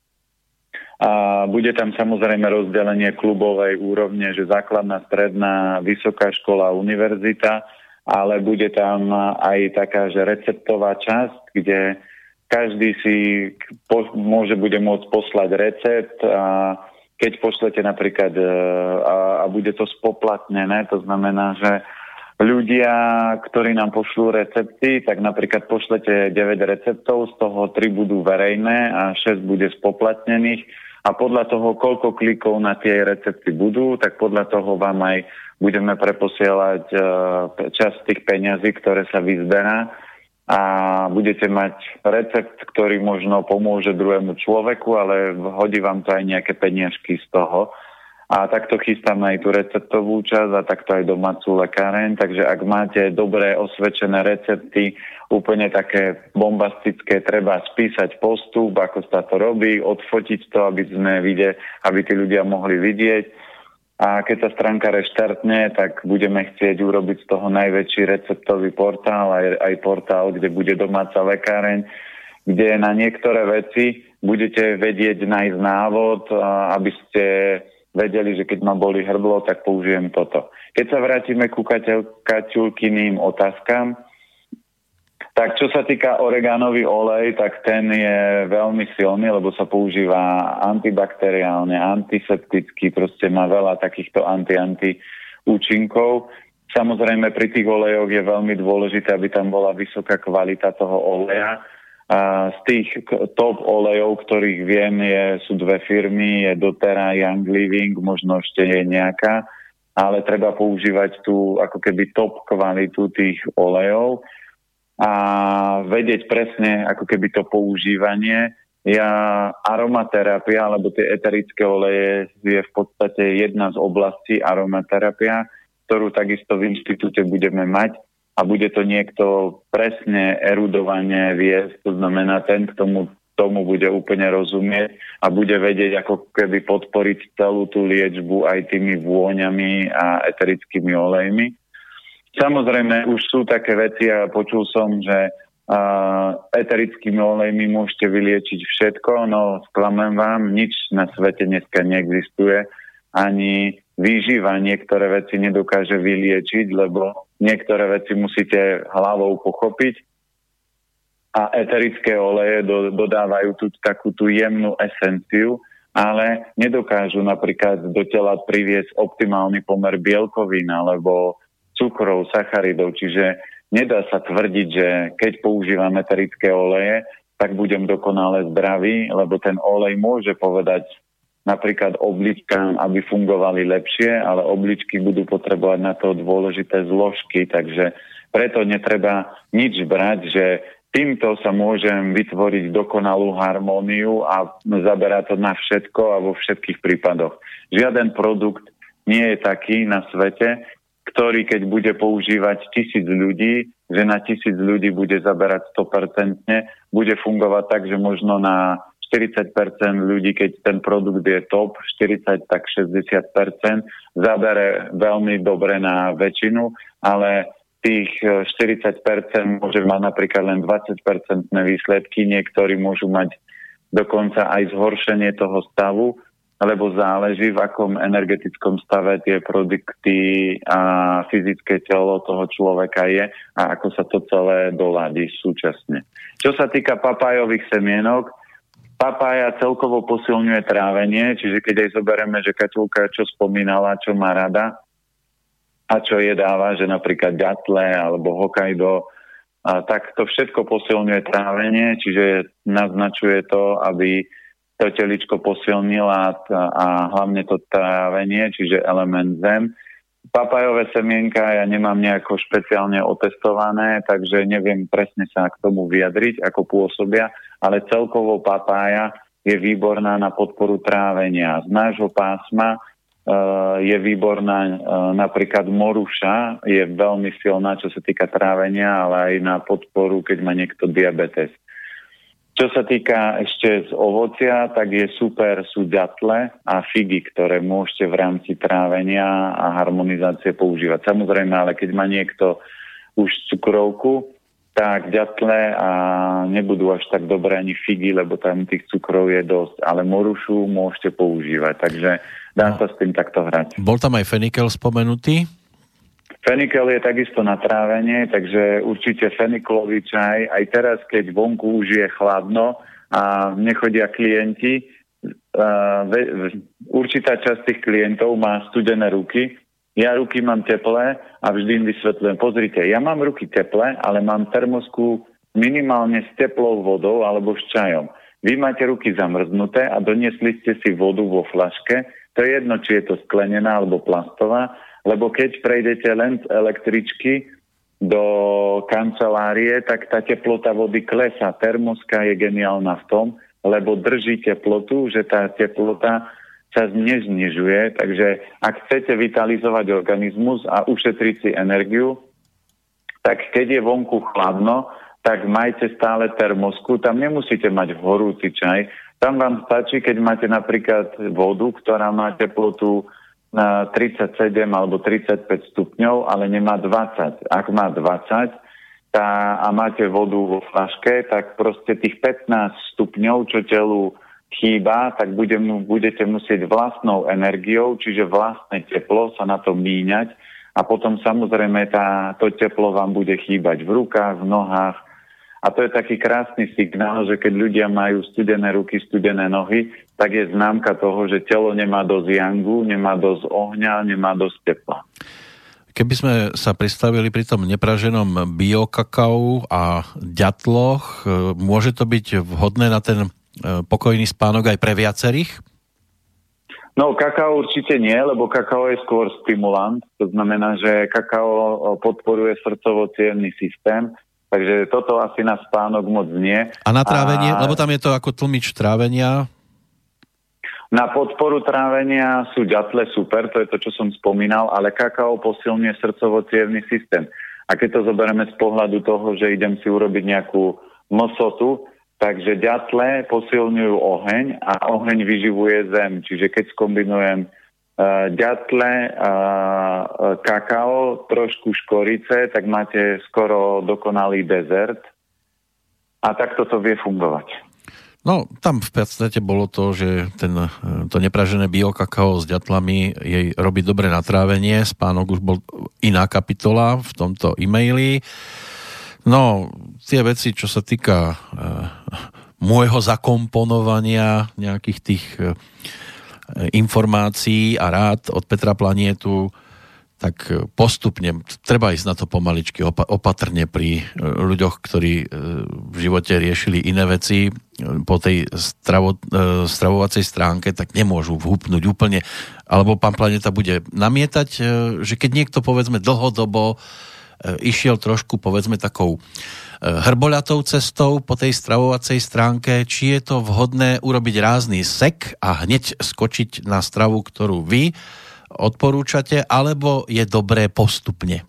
A bude tam samozrejme rozdelenie klubovej úrovne, že základná, stredná, vysoká škola, univerzita, ale bude tam aj taká, že receptová časť, kde každý si bude môcť poslať recept a keď pošlete napríklad a bude to spoplatnené, to znamená, že ľudia, ktorí nám pošlú recepty, tak napríklad pošlete 9 receptov, z toho 3 budú verejné a 6 bude spoplatnených a podľa toho, koľko klikov na tie recepty budú, tak podľa toho vám aj budeme preposielať časť tých peňazí, ktoré sa vyzberá. a budete mať recept, ktorý možno pomôže druhému človeku, ale hodí vám to aj nejaké peniažky z toho. A takto chystáme aj tú receptovú časť a takto aj domácu lekáreň. Takže ak máte dobré osvedčené recepty, úplne také bombastické, treba spísať postup, ako sa to robí, odfotiť to, aby tí ľudia mohli vidieť. A keď sa stránka reštartne, tak budeme chcieť urobiť z toho najväčší receptový portál, aj portál, kde bude domáca lekáreň, kde na niektoré veci budete vedieť nájsť návod, aby ste vedeli, že keď ma boli hrdlo, tak použijem toto. Keď sa vrátime ku Kaťulkyným otázkam, tak čo sa týka oregánový olej, tak ten je veľmi silný, lebo sa používa antibakteriálne, antisepticky, proste má veľa takýchto anti účinkov. Samozrejme pri tých olejoch je veľmi dôležité, aby tam bola vysoká kvalita toho oleja. A z tých top olejov, ktorých viem, sú dve firmy, je doTERRA, Young Living, možno ešte je nejaká, ale treba používať tú ako keby top kvalitu tých olejov a vedieť presne ako keby to používanie. Aromaterapia, alebo tie eterické oleje je v podstate jedna z oblastí aromaterapia, ktorú takisto v inštitúte budeme mať. A bude to niekto presne erudovane viesť, to znamená, ten k tomu bude úplne rozumieť a bude vedieť ako keby podporiť celú tú liečbu aj tými vôňami a eterickými olejmi. Samozrejme, už sú také veci a počul som, že eterickými olejmi môžete vyliečiť všetko, no sklamem vám, nič na svete dneska neexistuje, ani výživa niektoré veci nedokáže vyliečiť, lebo niektoré veci musíte hlavou pochopiť a eterické oleje dodávajú takú tú jemnú esenciu, ale nedokážu napríklad do tela priviesť optimálny pomer bielkovín alebo cukrov, sacharidov, čiže nedá sa tvrdiť, že keď používam eterické oleje, tak budem dokonale zdravý, lebo ten olej môže povedať napríklad obličkám, aby fungovali lepšie, ale obličky budú potrebovať na to dôležité zložky, takže preto netreba nič brať, že týmto sa môžem vytvoriť dokonalú harmóniu a zaberá to na všetko a vo všetkých prípadoch. Žiaden produkt nie je taký na svete, ktorý keď bude používať 1000 ľudí, že na 1000 ľudí bude zaberať 100%, bude fungovať tak, že možno na 40% ľudí, keď ten produkt je top, 40, tak 60%, zabere veľmi dobre na väčšinu, ale tých 40% môže mať napríklad len 20% výsledky, niektorí môžu mať dokonca aj zhoršenie toho stavu, lebo záleží, v akom energetickom stave tie produkty a fyzické telo toho človeka je a ako sa to celé doladí súčasne. Čo sa týka papájových semienok, papája celkovo posilňuje trávenie, čiže keď aj zoberieme, že Kaťulka čo spomínala, čo má rada a čo jedáva, že napríklad ďatle alebo Hokkaido, tak to všetko posilňuje trávenie, čiže naznačuje to, aby to teličko posilnila a hlavne to trávenie, čiže element zem. Papajové semienka ja nemám nejako špeciálne otestované, takže neviem presne sa k tomu vyjadriť, ako pôsobia, ale celkovo papája je výborná na podporu trávenia. Z nášho pásma je výborná napríklad moruša, je veľmi silná, čo sa týka trávenia, ale aj na podporu, keď má niekto diabetes. Čo sa týka ešte z ovocia, tak je super, sú ďatle a figy, ktoré môžete v rámci trávenia a harmonizácie používať. Samozrejme, ale keď má niekto už cukrovku, tak ďatle a nebudú až tak dobré ani figy, lebo tam tých cukrov je dosť. Ale morušu môžete používať, takže dá sa s tým takto hrať. Bol tam aj fenikel spomenutý? Fenikel je takisto na trávenie, takže určite feniklový čaj. Aj teraz, keď vonku už je chladno a nechodia klienti, určitá časť tých klientov má studené ruky. Ja ruky mám teplé a vždy im vysvetľujem. Pozrite, ja mám ruky teplé, ale mám termosku minimálne s teplou vodou alebo s čajom. Vy máte ruky zamrznuté a doniesli ste si vodu vo fľaške. To je jedno, či je to sklenená alebo plastová, lebo keď prejdete len z električky do kancelárie, tak tá teplota vody klesá. Termoska je geniálna v tom, lebo drží teplotu, že tá teplota sa neznižuje. Takže ak chcete vitalizovať organizmus a ušetriť si energiu, tak keď je vonku chladno, tak majte stále termosku. Tam nemusíte mať horúci čaj. Tam vám stačí, keď máte napríklad vodu, ktorá má teplotu na 37 alebo 35 stupňov, ale nemá 20. Ak má 20 a máte vodu vo fľaške, tak proste tých 15 stupňov, čo telu chýba, tak budete musieť vlastnou energiou, čiže vlastné teplo sa na to míňať a potom samozrejme to teplo vám bude chýbať v rukách, v nohách. A to je taký krásny signál, že keď ľudia majú studené ruky, studené nohy, tak je známka toho, že telo nemá dosť jangu, nemá dosť ohňa, nemá dosť tepla. Keby sme sa pristavili pri tom nepraženom biokakao a ďatloch, môže to byť vhodné na ten pokojný spánok aj pre viacerých? No, kakao určite nie, lebo kakao je skôr stimulant. To znamená, že kakao podporuje srdcovo-cievny systém, takže toto asi na spánok moc nie. A na trávenie? Lebo tam je to ako tlmič trávenia. Na podporu trávenia sú ďatle super, to je to, čo som spomínal, ale kakao posilňuje srdcovo-cievny systém. A keď to zoberieme z pohľadu toho, že idem si urobiť nejakú mlsotu, takže ďatle posilňujú oheň a oheň vyživuje zem. Čiže keď skombinujem ďatle, kakao, trošku škorice, tak máte skoro dokonalý dezert. A takto to vie fungovať. No, tam v podstate bolo to, že to nepražené biokakao s ďatlami jej robí dobre na trávenie. Spánok už bol iná kapitola v tomto e-maili. No, tie veci, čo sa týka môjho zakomponovania nejakých tých informácií a rád od Petra Planietu, tak postupne treba ísť na to pomaličky, opatrne pri ľuďoch, ktorí v živote riešili iné veci po tej stravovacej stránke, tak nemôžu vhupnúť úplne. Alebo pán Planeta bude namietať, že keď niekto povedzme dlhodobo išiel trošku povedzme takou hrboľatou cestou po tej stravovacej stránke, či je to vhodné urobiť rázny sek a hneď skočiť na stravu, ktorú vy odporúčate, alebo je dobré postupne?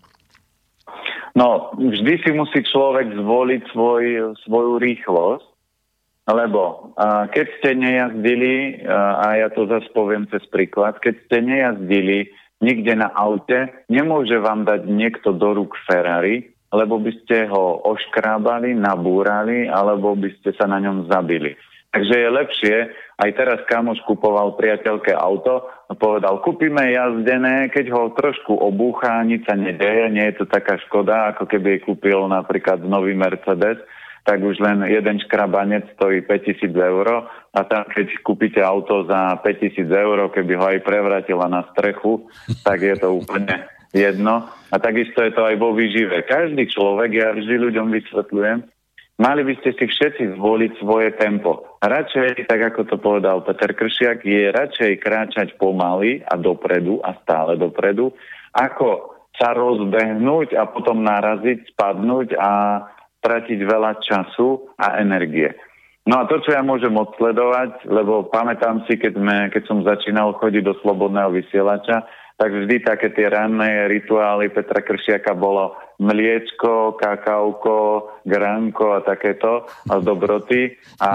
No, vždy si musí človek zvoliť svoju rýchlosť, lebo keď ste nejazdili, a ja to zase poviem cez príklad, keď ste nejazdili nikde na aute, nemôže vám dať niekto do rúk Ferrari, lebo by ste ho oškrábali, nabúrali, alebo by ste sa na ňom zabili. Takže je lepšie, aj teraz kamoš kupoval priateľke auto a povedal, kúpime jazdené, keď ho trošku obúcha, nič sa nedeje, nie je to taká škoda, ako keby jej kúpil napríklad nový Mercedes, tak už len jeden škrabanec stojí 5 000 eur a tam keď kúpite auto za 5 000 eur, keby ho aj prevratila na strechu, tak je to úplne jedno. A takisto je to aj vo výžive. Každý človek, ja vždy ľuďom vysvetľujem, mali by ste si všetci zvoliť svoje tempo. Radšej, tak ako to povedal Peter Kršiak, je radšej kráčať pomaly a dopredu a stále dopredu, ako sa rozbehnúť a potom naraziť, spadnúť a stratiť veľa času a energie. No a to, čo ja môžem odsledovať, lebo pamätám si, keď som začínal chodiť do Slobodného vysielača, tak vždy také tie ranné rituály Petra Kršiaka bolo mliečko, kakauko, gránko a takéto a dobroty. A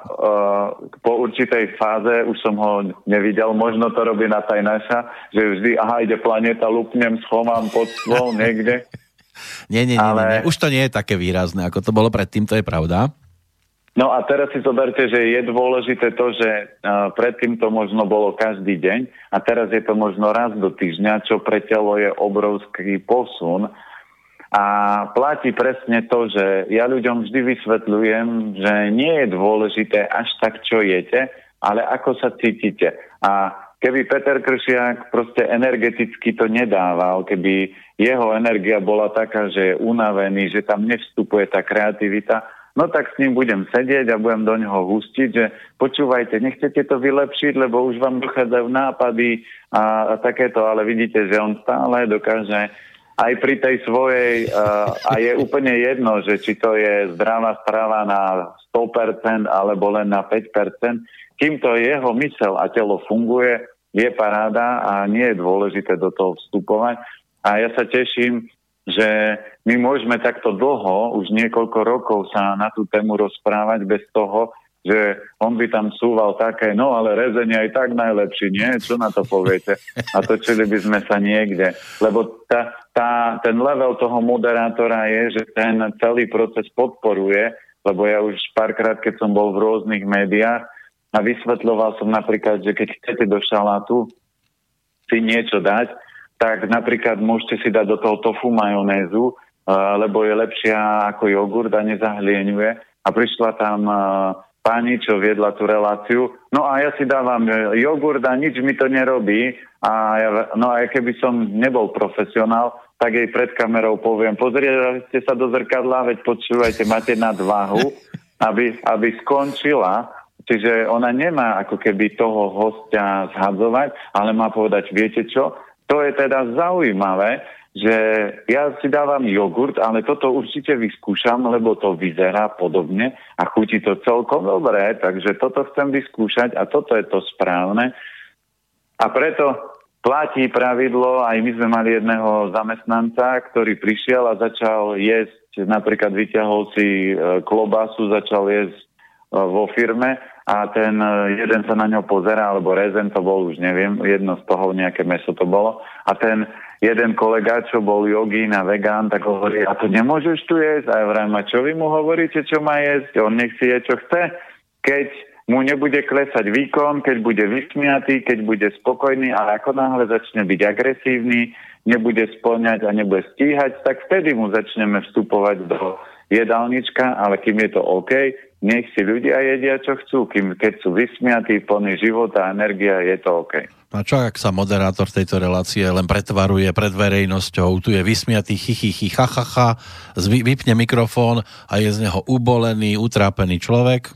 po určitej fáze už som ho nevidel, možno to robí na Tajnaša, že vždy, ide Planeta, lupnem, schovám pod stôl niekde. Nie. Už to nie je také výrazné, ako to bolo predtým, to je pravda. No a teraz si zoberte, že je dôležité to, že predtým to možno bolo každý deň a teraz je to možno raz do týždňa, čo pre telo je obrovský posun. A platí presne to, že ja ľuďom vždy vysvetľujem, že nie je dôležité až tak, čo jete, ale ako sa cítite. A keby Peter Kršiak proste energeticky to nedával, keby jeho energia bola taká, že je unavený, že tam nevstupuje tá kreativita, no tak s ním budem sedieť a budem do ňoho hustiť, že počúvajte, nechcete to vylepšiť, lebo už vám dochádzajú nápady a takéto, ale vidíte, že on stále dokáže aj pri tej svojej, a je úplne jedno, že či to je zdravá strava na 100% alebo len na 5%, kým to jeho myseľ a telo funguje, je paráda a nie je dôležité do toho vstupovať. A ja sa teším, že my môžeme takto dlho, už niekoľko rokov sa na tú tému rozprávať bez toho, že on by tam súval také, no ale rezenie aj tak najlepší, nie? Čo na to poviete? A točili by sme sa niekde. Lebo ten level toho moderátora je, že ten celý proces podporuje, lebo ja už párkrát, keď som bol v rôznych médiách a vysvetľoval som napríklad, že keď chcete do šalátu si niečo dať, tak napríklad môžete si dať do toho tofu majonézu, lebo je lepšia ako jogurt a nezahlieňuje. A prišla tam pani, čo viedla tú reláciu. No a ja si dávam jogurt a nič mi to nerobí. No a keby som nebol profesionál, tak jej pred kamerou poviem, pozrite sa do zrkadla, veď počúvajte, máte nadváhu, aby skončila. Čiže ona nemá ako keby toho hostia zhadzovať, ale má povedať, viete čo? To je teda zaujímavé, že ja si dávam jogurt, ale toto určite vyskúšam, lebo to vyzerá podobne a chutí to celkom dobre, takže toto chcem vyskúšať a toto je to správne. A preto platí pravidlo, aj my sme mali jedného zamestnanca, ktorý prišiel a začal jesť, napríklad vyťahol si klobásu, začal jesť vo firme a ten jeden sa na ňo pozerá, alebo rezen to bol, už neviem, jedno z toho, nejaké mäso to bolo. A ten jeden kolega, čo bol jogín a vegán, tak hovorí, a to nemôžeš tu jesť? A ja vrajím, a čo vy mu hovoríte, čo má jesť? On nech si je, čo chce. Keď mu nebude klesať výkon, keď bude vysmiatý, keď bude spokojný, ale ako náhle začne byť agresívny, nebude spĺňať a nebude stíhať, tak vtedy mu začneme vstupovať do jedálnička, ale kým je to OK, nech si ľudia jedia, čo chcú. Keď sú vysmiatí, plný života a energia, je to OK. A čo ak sa moderátor tejto relácie len pretvaruje pred verejnosťou, tu je vysmiatý chichichi, vypne mikrofón a je z neho ubolený, utrápený človek?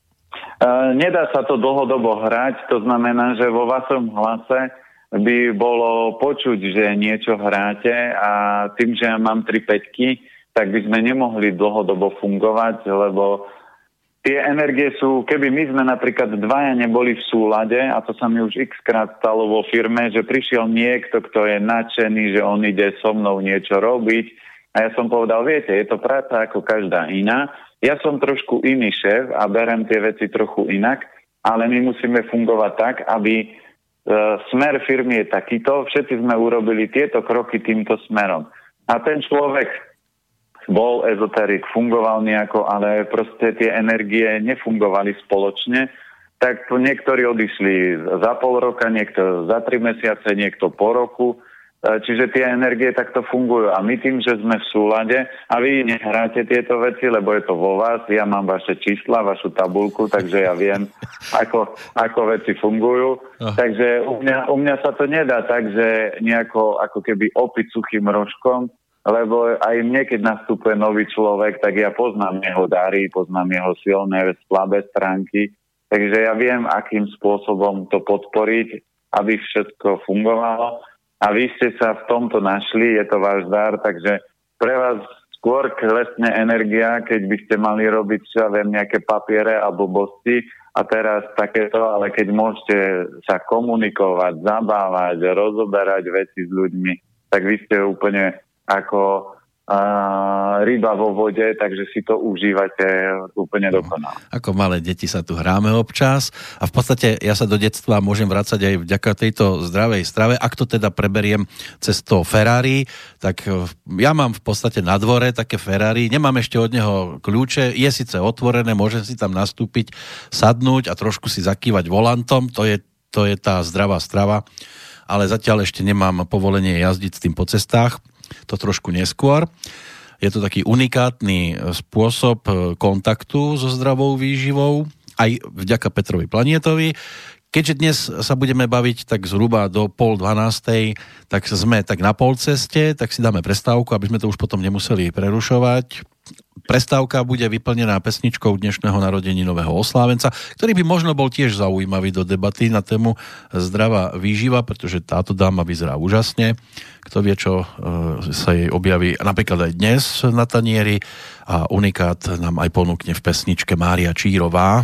Nedá sa to dlhodobo hrať, to znamená, že vo vašom hlase by bolo počuť, že niečo hráte a tým, že ja mám 3 päťky, tak by sme nemohli dlhodobo fungovať, lebo tie energie sú, keby my sme napríklad dvaja neboli v súlade, a to sa mi už x-krát stalo vo firme, že prišiel niekto, kto je nadšený, že on ide so mnou niečo robiť a ja som povedal, viete, je to práca ako každá iná, ja som trošku iný šéf a berem tie veci trochu inak, ale my musíme fungovať tak, aby smer firmy je takýto, všetci sme urobili tieto kroky týmto smerom. A ten človek bol ezoterik, fungoval nejako, ale proste tie energie nefungovali spoločne, tak niektorí odišli za pol roka, niekto za 3 mesiace, niekto po roku. Čiže tie energie takto fungujú. A my tým, že sme v súlade a vy nehráte tieto veci, lebo je to vo vás, ja mám vaše čísla, vašu tabuľku, takže ja viem, ako veci fungujú. Takže u mňa sa to nedá tak, že nejako ako keby opiť suchým rožkom, lebo aj mne, keď nastupuje nový človek, tak ja poznám jeho dary, poznám jeho silné, slabé stránky, takže ja viem, akým spôsobom to podporiť, aby všetko fungovalo. A vy ste sa v tomto našli, je to váš dar, takže pre vás skôr klesne energia, keď by ste mali robiť, čo ja viem, nejaké papiere a blbosti a teraz takéto, ale keď môžete sa komunikovať, zabávať, rozoberať veci s ľuďmi, tak vy ste úplne ako ryba vo vode, takže si to užívate úplne dokonale. Ako malé deti sa tu hráme občas a v podstate ja sa do detstva môžem vrácať aj vďaka tejto zdravej strave. Ak to teda preberiem cez to Ferrari, tak ja mám v podstate na dvore také Ferrari, nemám ešte od neho kľúče, je síce otvorené, môžem si tam nastúpiť, sadnúť a trošku si zakývať volantom, to je tá zdravá strava, ale zatiaľ ešte nemám povolenie jazdiť s tým po cestách. To trošku neskôr. Je to taký unikátny spôsob kontaktu so zdravou výživou, aj vďaka Petrovi Planietovi. Keďže dnes sa budeme baviť tak zhruba do 11:30, tak sme tak na polceste, tak si dáme prestávku, aby sme to už potom nemuseli prerušovať. prestávka bude vyplnená pesničkou dnešného narodeninového oslávenca, ktorý by možno bol tiež zaujímavý do debaty na tému zdravá výživa, pretože táto dáma vyzerá úžasne. Kto vie, čo sa jej objaví napríklad aj dnes na tanieri, a unikát nám aj ponúkne v pesničke Mária Čírová.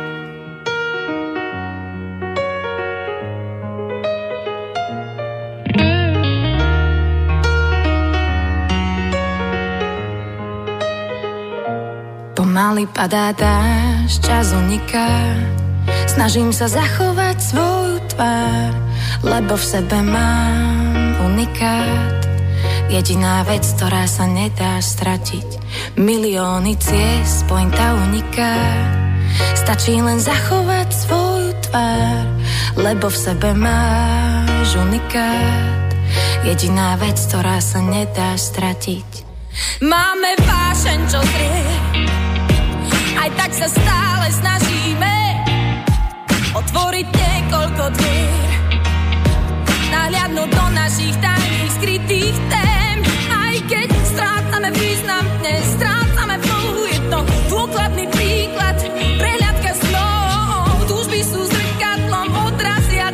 Pomaly padá dážď, čas uniká. Snažím sa zachovať svoju tvár, lebo v sebe mám unikát. Jediná vec, ktorá sa nedá stratiť. Milióny ciest, pointa uniká. Stačí len zachovať svoju tvár, lebo v sebe máš unikát. Jediná vec, ktorá sa nedá stratiť. Máme vášeň, čo zrie, aj tak sa stále snažíme otvoriť niekoľko dvier, nahliadnúť do našich tajných skrytých tém. Aj keď strácame význam, dnes strácame flow, je to dôkladný príklad, prehľadka snov, túžby sú zrkadlom, odrazia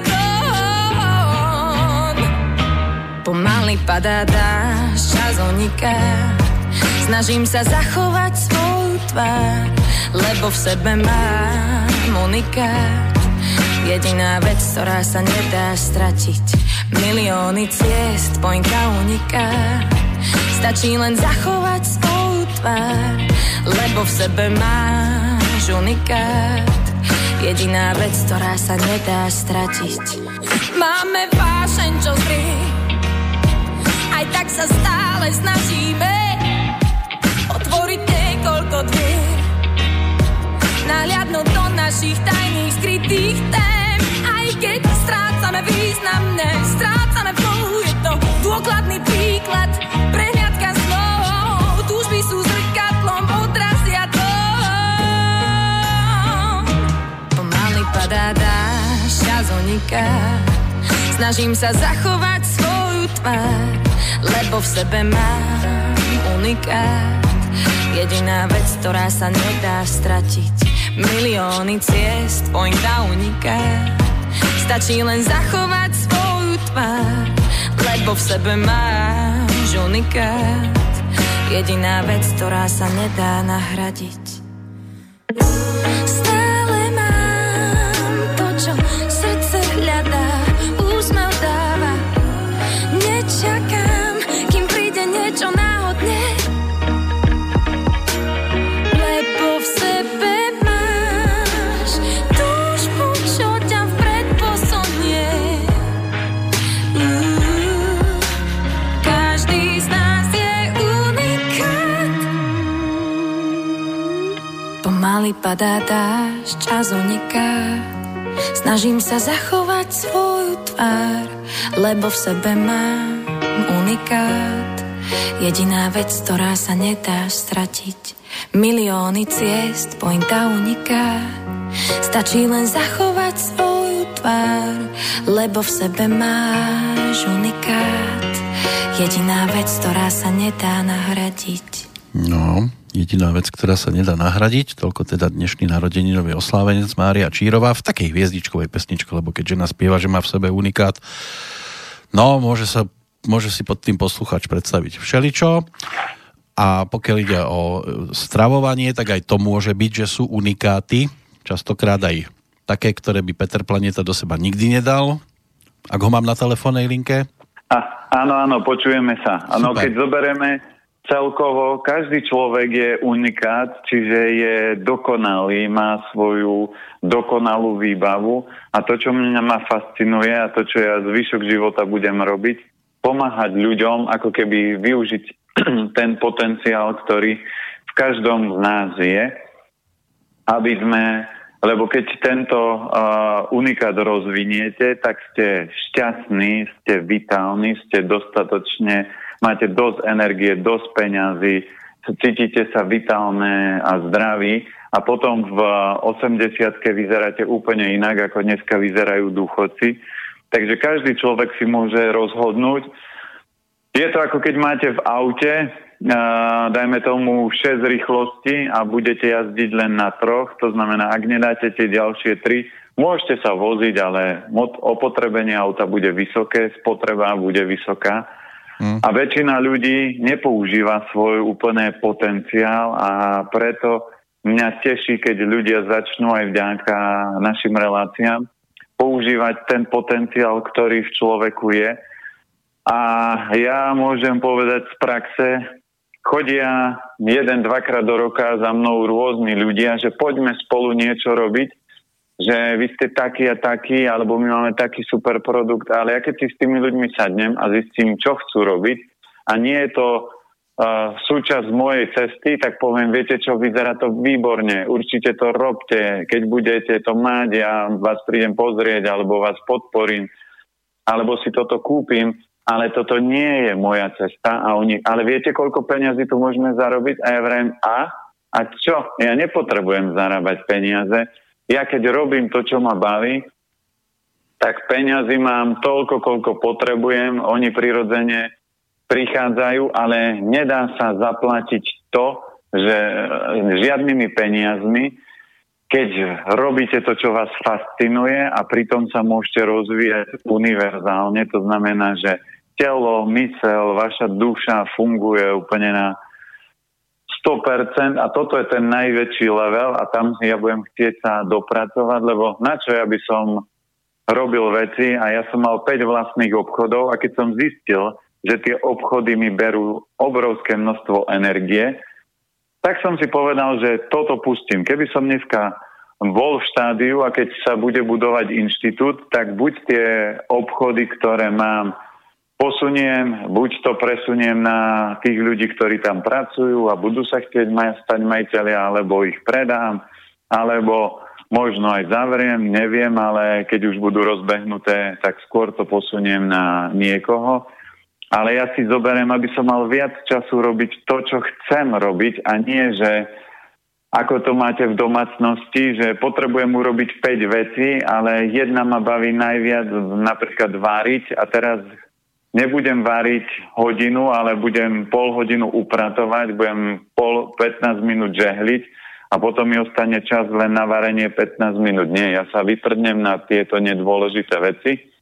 tón. Pomaly padá dážď, čas uniká. Snažím sa zachovať svoju tvár, lebo v sebe mám unikát. Jediná vec, ktorá sa nedá stratiť. Milióny ciest, pointa uniká. Stačí len zachovať svoju tvár, lebo v sebe máš unikát. Jediná vec, ktorá sa nedá stratiť. Máme vášeň, čo zrie, aj tak sa stále snažíme otvoriť niekoľko dvier, nahliadnúť do našich tajných skrytých tém. Aj keď strácame význam, strácame flow, je to dôkladný príklad, prehliadka snov, túžby sú zrkadlom, odrazia tón. Pomaly padá dážď, čas uniká. Snažím sa zachovať svoju tvár, lebo v sebe mám unikát. Jediná vec, ktorá sa nedá stratiť. Milióny ciest, pointa uniká. Stačí len zachovať svoju tvár, lebo v sebe máš unikát. Jediná vec, ktorá sa nedá nahradiť. Stále mám to, čo srdce hľadá, úsmev dáva. Nečakám, kým príde niečo náhodne, lebo v sebe máš túžbu, čo ťa vpred posunie. Každý z nás je unikát. Pomaly padá dážď, čas uniká. Snažím sa zachovať svoju tvár, lebo v sebe mám unikát. Jediná vec, ktorá sa nedá stratiť. Milióny ciest, pointa uniká. Stačí len zachovať svoju tvár, lebo v sebe máš unikát. Jediná vec, ktorá sa nedá nahradiť. No, jediná vec, ktorá sa nedá nahradiť, toľko teda dnešný narodeninový oslávenec Mária Čírová v takej hviezdičkovej pesničke, lebo keď žena spieva, že má v sebe unikát, no, môže si pod tým posluchač predstaviť všeličo. A pokiaľ ide o stravovanie, tak aj to môže byť, že sú unikáty, častokrát aj také, ktoré by Peter Planeta do seba nikdy nedal. Ak ho mám na telefónnej linke? Áno, počujeme sa. Áno, keď zoberieme celkovo, každý človek je unikát, čiže je dokonalý, má svoju dokonalú výbavu a to, čo mňa ma fascinuje a to, čo ja zvyšok života budem robiť, pomáhať ľuďom, ako keby využiť ten potenciál, ktorý v každom z nás je, aby sme, lebo keď tento unikát rozviniete, tak ste šťastní, ste vitálni, ste dostatočne, máte dosť energie, dosť peňazí, cítite sa vitálne a zdraví a potom v 80-ke vyzeráte úplne inak, ako dneska vyzerajú dôchodci. Takže každý človek si môže rozhodnúť. Je to ako keď máte v aute dajme tomu 6 rýchlostí a budete jazdiť len na 3, to znamená, ak nedáte tie ďalšie 3, môžete sa voziť, ale opotrebenie auta bude vysoké, spotreba bude vysoká a väčšina ľudí nepoužíva svoj úplný potenciál a preto mňa teší, keď ľudia začnú aj vďaka našim reláciám používať ten potenciál, ktorý v človeku je. A ja môžem povedať z praxe, chodia 1-2 krát do roka za mnou rôzni ľudia, že poďme spolu niečo robiť, že vy ste taký a taký, alebo my máme taký super produkt, ale ja keď si s tými ľuďmi sadnem a zistím, čo chcú robiť a nie je to súčasť mojej cesty, tak poviem, viete čo, vyzerá to výborne, určite to robte, keď budete to mať, ja vás prídem pozrieť, alebo vás podporím, alebo si toto kúpim, ale toto nie je moja cesta a ale viete, koľko peňazí tu môžeme zarobiť? A ja vrajím, a čo? Ja nepotrebujem zarábať peniaze, ja keď robím to, čo ma baví, tak peňazí mám toľko, koľko potrebujem, oni prirodzene prichádzajú, ale nedá sa zaplatiť to, že žiadnymi peniazmi, keď robíte to, čo vás fascinuje a pritom sa môžete rozvíjať univerzálne, to znamená, že telo, myseľ, vaša duša funguje úplne na 100% a toto je ten najväčší level a tam ja budem chcieť sa dopracovať, lebo na čo ja by som robil veci a ja som mal 5 vlastných obchodov a keď som zistil, že tie obchody mi berú obrovské množstvo energie, tak som si povedal, že toto pustím. Keby som dneska bol v štádiu a keď sa bude budovať inštitút, tak buď tie obchody, ktoré mám, posuniem, buď to presuniem na tých ľudí, ktorí tam pracujú a budú sa chcieť stať majiteľia, alebo ich predám, alebo možno aj zavriem, neviem, ale keď už budú rozbehnuté, tak skôr to posuniem na niekoho. Ale ja si zoberiem, aby som mal viac času robiť to, čo chcem robiť a nie, že ako to máte v domácnosti, že potrebujem urobiť 5 vecí, ale jedna ma baví najviac napríklad váriť a teraz nebudem váriť hodinu, ale budem pol hodinu upratovať, budem 15 minút žehliť a potom mi ostane čas len na varenie 15 minút. Nie, ja sa vyprdnem na tieto nedôležité veci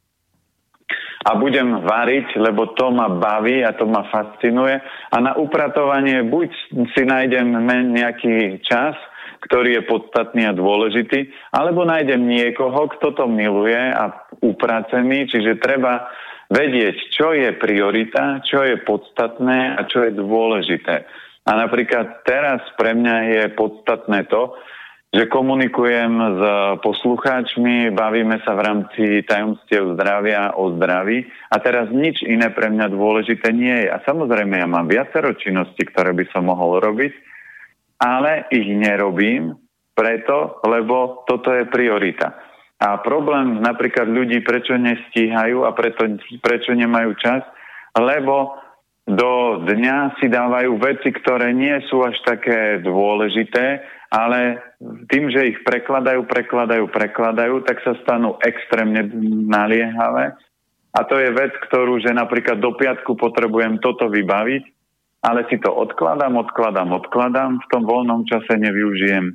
a budem variť, lebo to ma baví a to ma fascinuje. A na upratovanie buď si nájdem nejaký čas, ktorý je podstatný a dôležitý, alebo nájdem niekoho, kto to miluje a upracený, čiže treba vedieť, čo je priorita, čo je podstatné a čo je dôležité. A napríklad teraz pre mňa je podstatné to, že komunikujem s poslucháčmi, bavíme sa v rámci tajomstiev zdravia o zdraví a teraz nič iné pre mňa dôležité nie je. A samozrejme, ja mám viacero činností, ktoré by som mohol robiť, ale ich nerobím preto, lebo toto je priorita. A problém napríklad ľudí, prečo nestíhajú a prečo nemajú čas, lebo do dňa si dávajú veci, ktoré nie sú až také dôležité, ale tým, že ich prekladajú, tak sa stanú extrémne naliehavé. A to je vec, ktorú, že napríklad do piatku potrebujem toto vybaviť, ale si to odkladám, v tom voľnom čase nevyužijem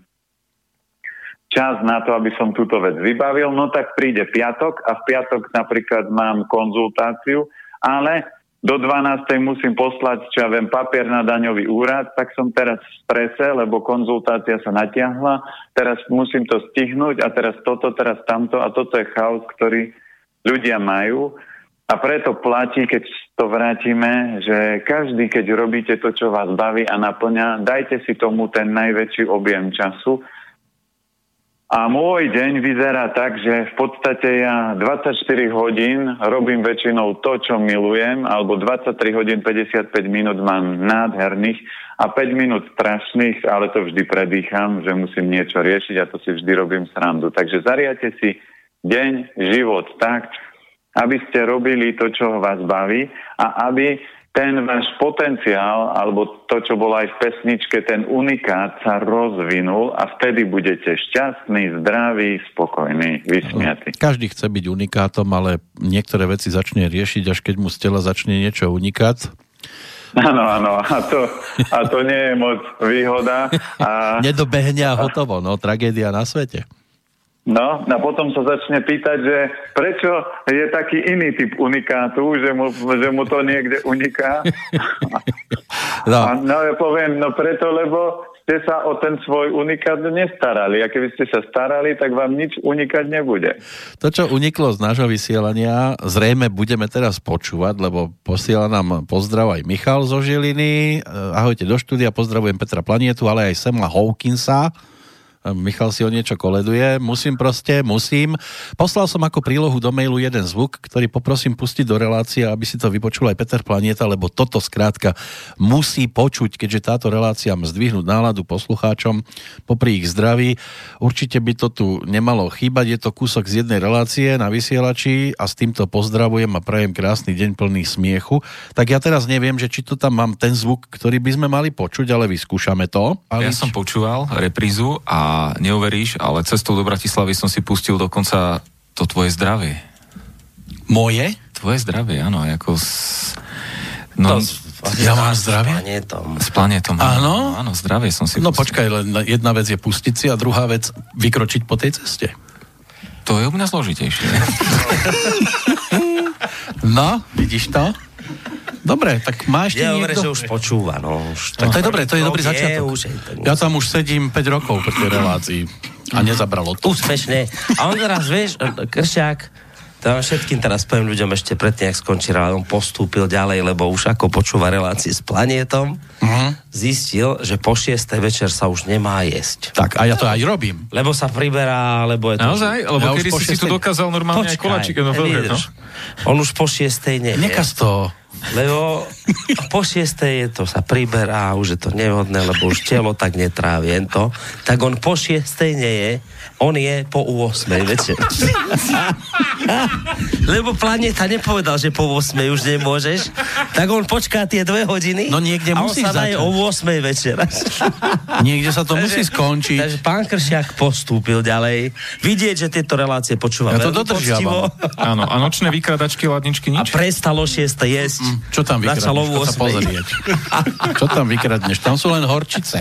čas na to, aby som túto vec vybavil, no tak príde piatok a v piatok napríklad mám konzultáciu, ale do 12. musím poslať, čo ja viem, papier na daňový úrad, tak som teraz v strese, lebo konzultácia sa natiahla, teraz musím to stihnúť a teraz toto, teraz tamto a toto je chaos, ktorý ľudia majú a preto platí, keď to vrátime, že každý, keď robíte to, čo vás baví a naplňa, dajte si tomu ten najväčší objem času. A môj deň vyzerá tak, že v podstate ja 24 hodín robím väčšinou to, čo milujem, alebo 23 hodín 55 minút mám nádherných a 5 minút strašných, ale to vždy predýcham, že musím niečo riešiť a to si vždy robím srandu. Takže zariate si deň, život tak, aby ste robili to, čo vás baví a aby ten váš potenciál, alebo to, čo bolo aj v pesničke, ten unikát sa rozvinul a vtedy budete šťastný, zdravý, spokojný, vysmiatý. Každý chce byť unikátom, ale niektoré veci začne riešiť, až keď mu z tela začne niečo unikať. Áno, a to nie je moc výhoda. Nedobehne a hotovo, no, tragédia na svete. No, a potom sa začne pýtať, že prečo je taký iný typ unikátu, že mu to niekde uniká. No ja poviem, no preto, lebo ste sa o ten svoj unikát nestarali. A keby ste sa starali, tak vám nič unikať nebude. To, čo uniklo z nášho vysielania, zrejme budeme teraz počúvať, lebo posiela nám pozdrav aj Michal zo Žiliny. Ahojte do štúdia, pozdravujem Petra Planietu, ale aj Sama Hawkinsa. Michal si o niečo koleduje. Musím. Poslal som ako prílohu do mailu jeden zvuk, ktorý poprosím pustiť do relácie, aby si to vypočul aj Peter Planieta, lebo toto skrátka musí počuť, keďže táto relácia má zdvihnúť náladu poslucháčom popri ich zdraví. Určite by to tu nemalo chýbať. Je to kúsok z jednej relácie na vysielači a s týmto pozdravujem a prajem krásny deň plný smiechu. Tak ja teraz neviem, že či to tam mám ten zvuk, ktorý by sme mali počuť, ale vyskúšame to. Ja som počúval reprízu a neuveríš, ale cestou do Bratislavy som si pustil dokonca to tvoje zdravie. Moje? Tvoje zdravie, áno, ako ja mám zdravie? S planetom. Áno? Áno, zdravie som si pustil. No počkaj, len jedna vec je pustiť si a druhá vec vykročiť po tej ceste. To je u mňa zložitejšie. No, vidíš to? Dobre, tak má ešte niekto... niekto... že už počúva, no. Tak to je dobre, to je dobrý začiatok. Ja tam už sedím 5 rokov pri tej relácii a nezabralo to. Úspešne. A on teraz, vieš, Kršiak, tam všetkým teraz poviem ľuďom ešte predtým, jak skončí, ale on postúpil ďalej, lebo už ako počúva relácie s Planietom, zistil, že po 6. večer sa už nemá jesť. Tak, a ja to aj robím. Lebo sa priberá, lebo je to... Naozaj? Lebo kedy si to dokázal normálne aj koláčik. No? On už po 6. nevie. Nekaz to. Lebo po 6. je to sa priberá, už je to nevhodné, lebo už telo tak netrávi to. Tak on po 6. nie je, on je po 8. večer. Lebo Planeta nepovedal, že po 8. už nemôžeš, tak on počká tie 2 hodiny. No niekde musí začať. A on sa daje o 8. večer. Niekde sa to musí skončiť. Takže pán Kršiak postúpil ďalej. Vidieť, že tieto relácie počúva veľmi poctivo. Áno, a nočné vykradačky, ladničky, nič? A prestalo 6. jesť. Čo tam vykradneš? Čo tam vykradneš? Tam sú len horčice.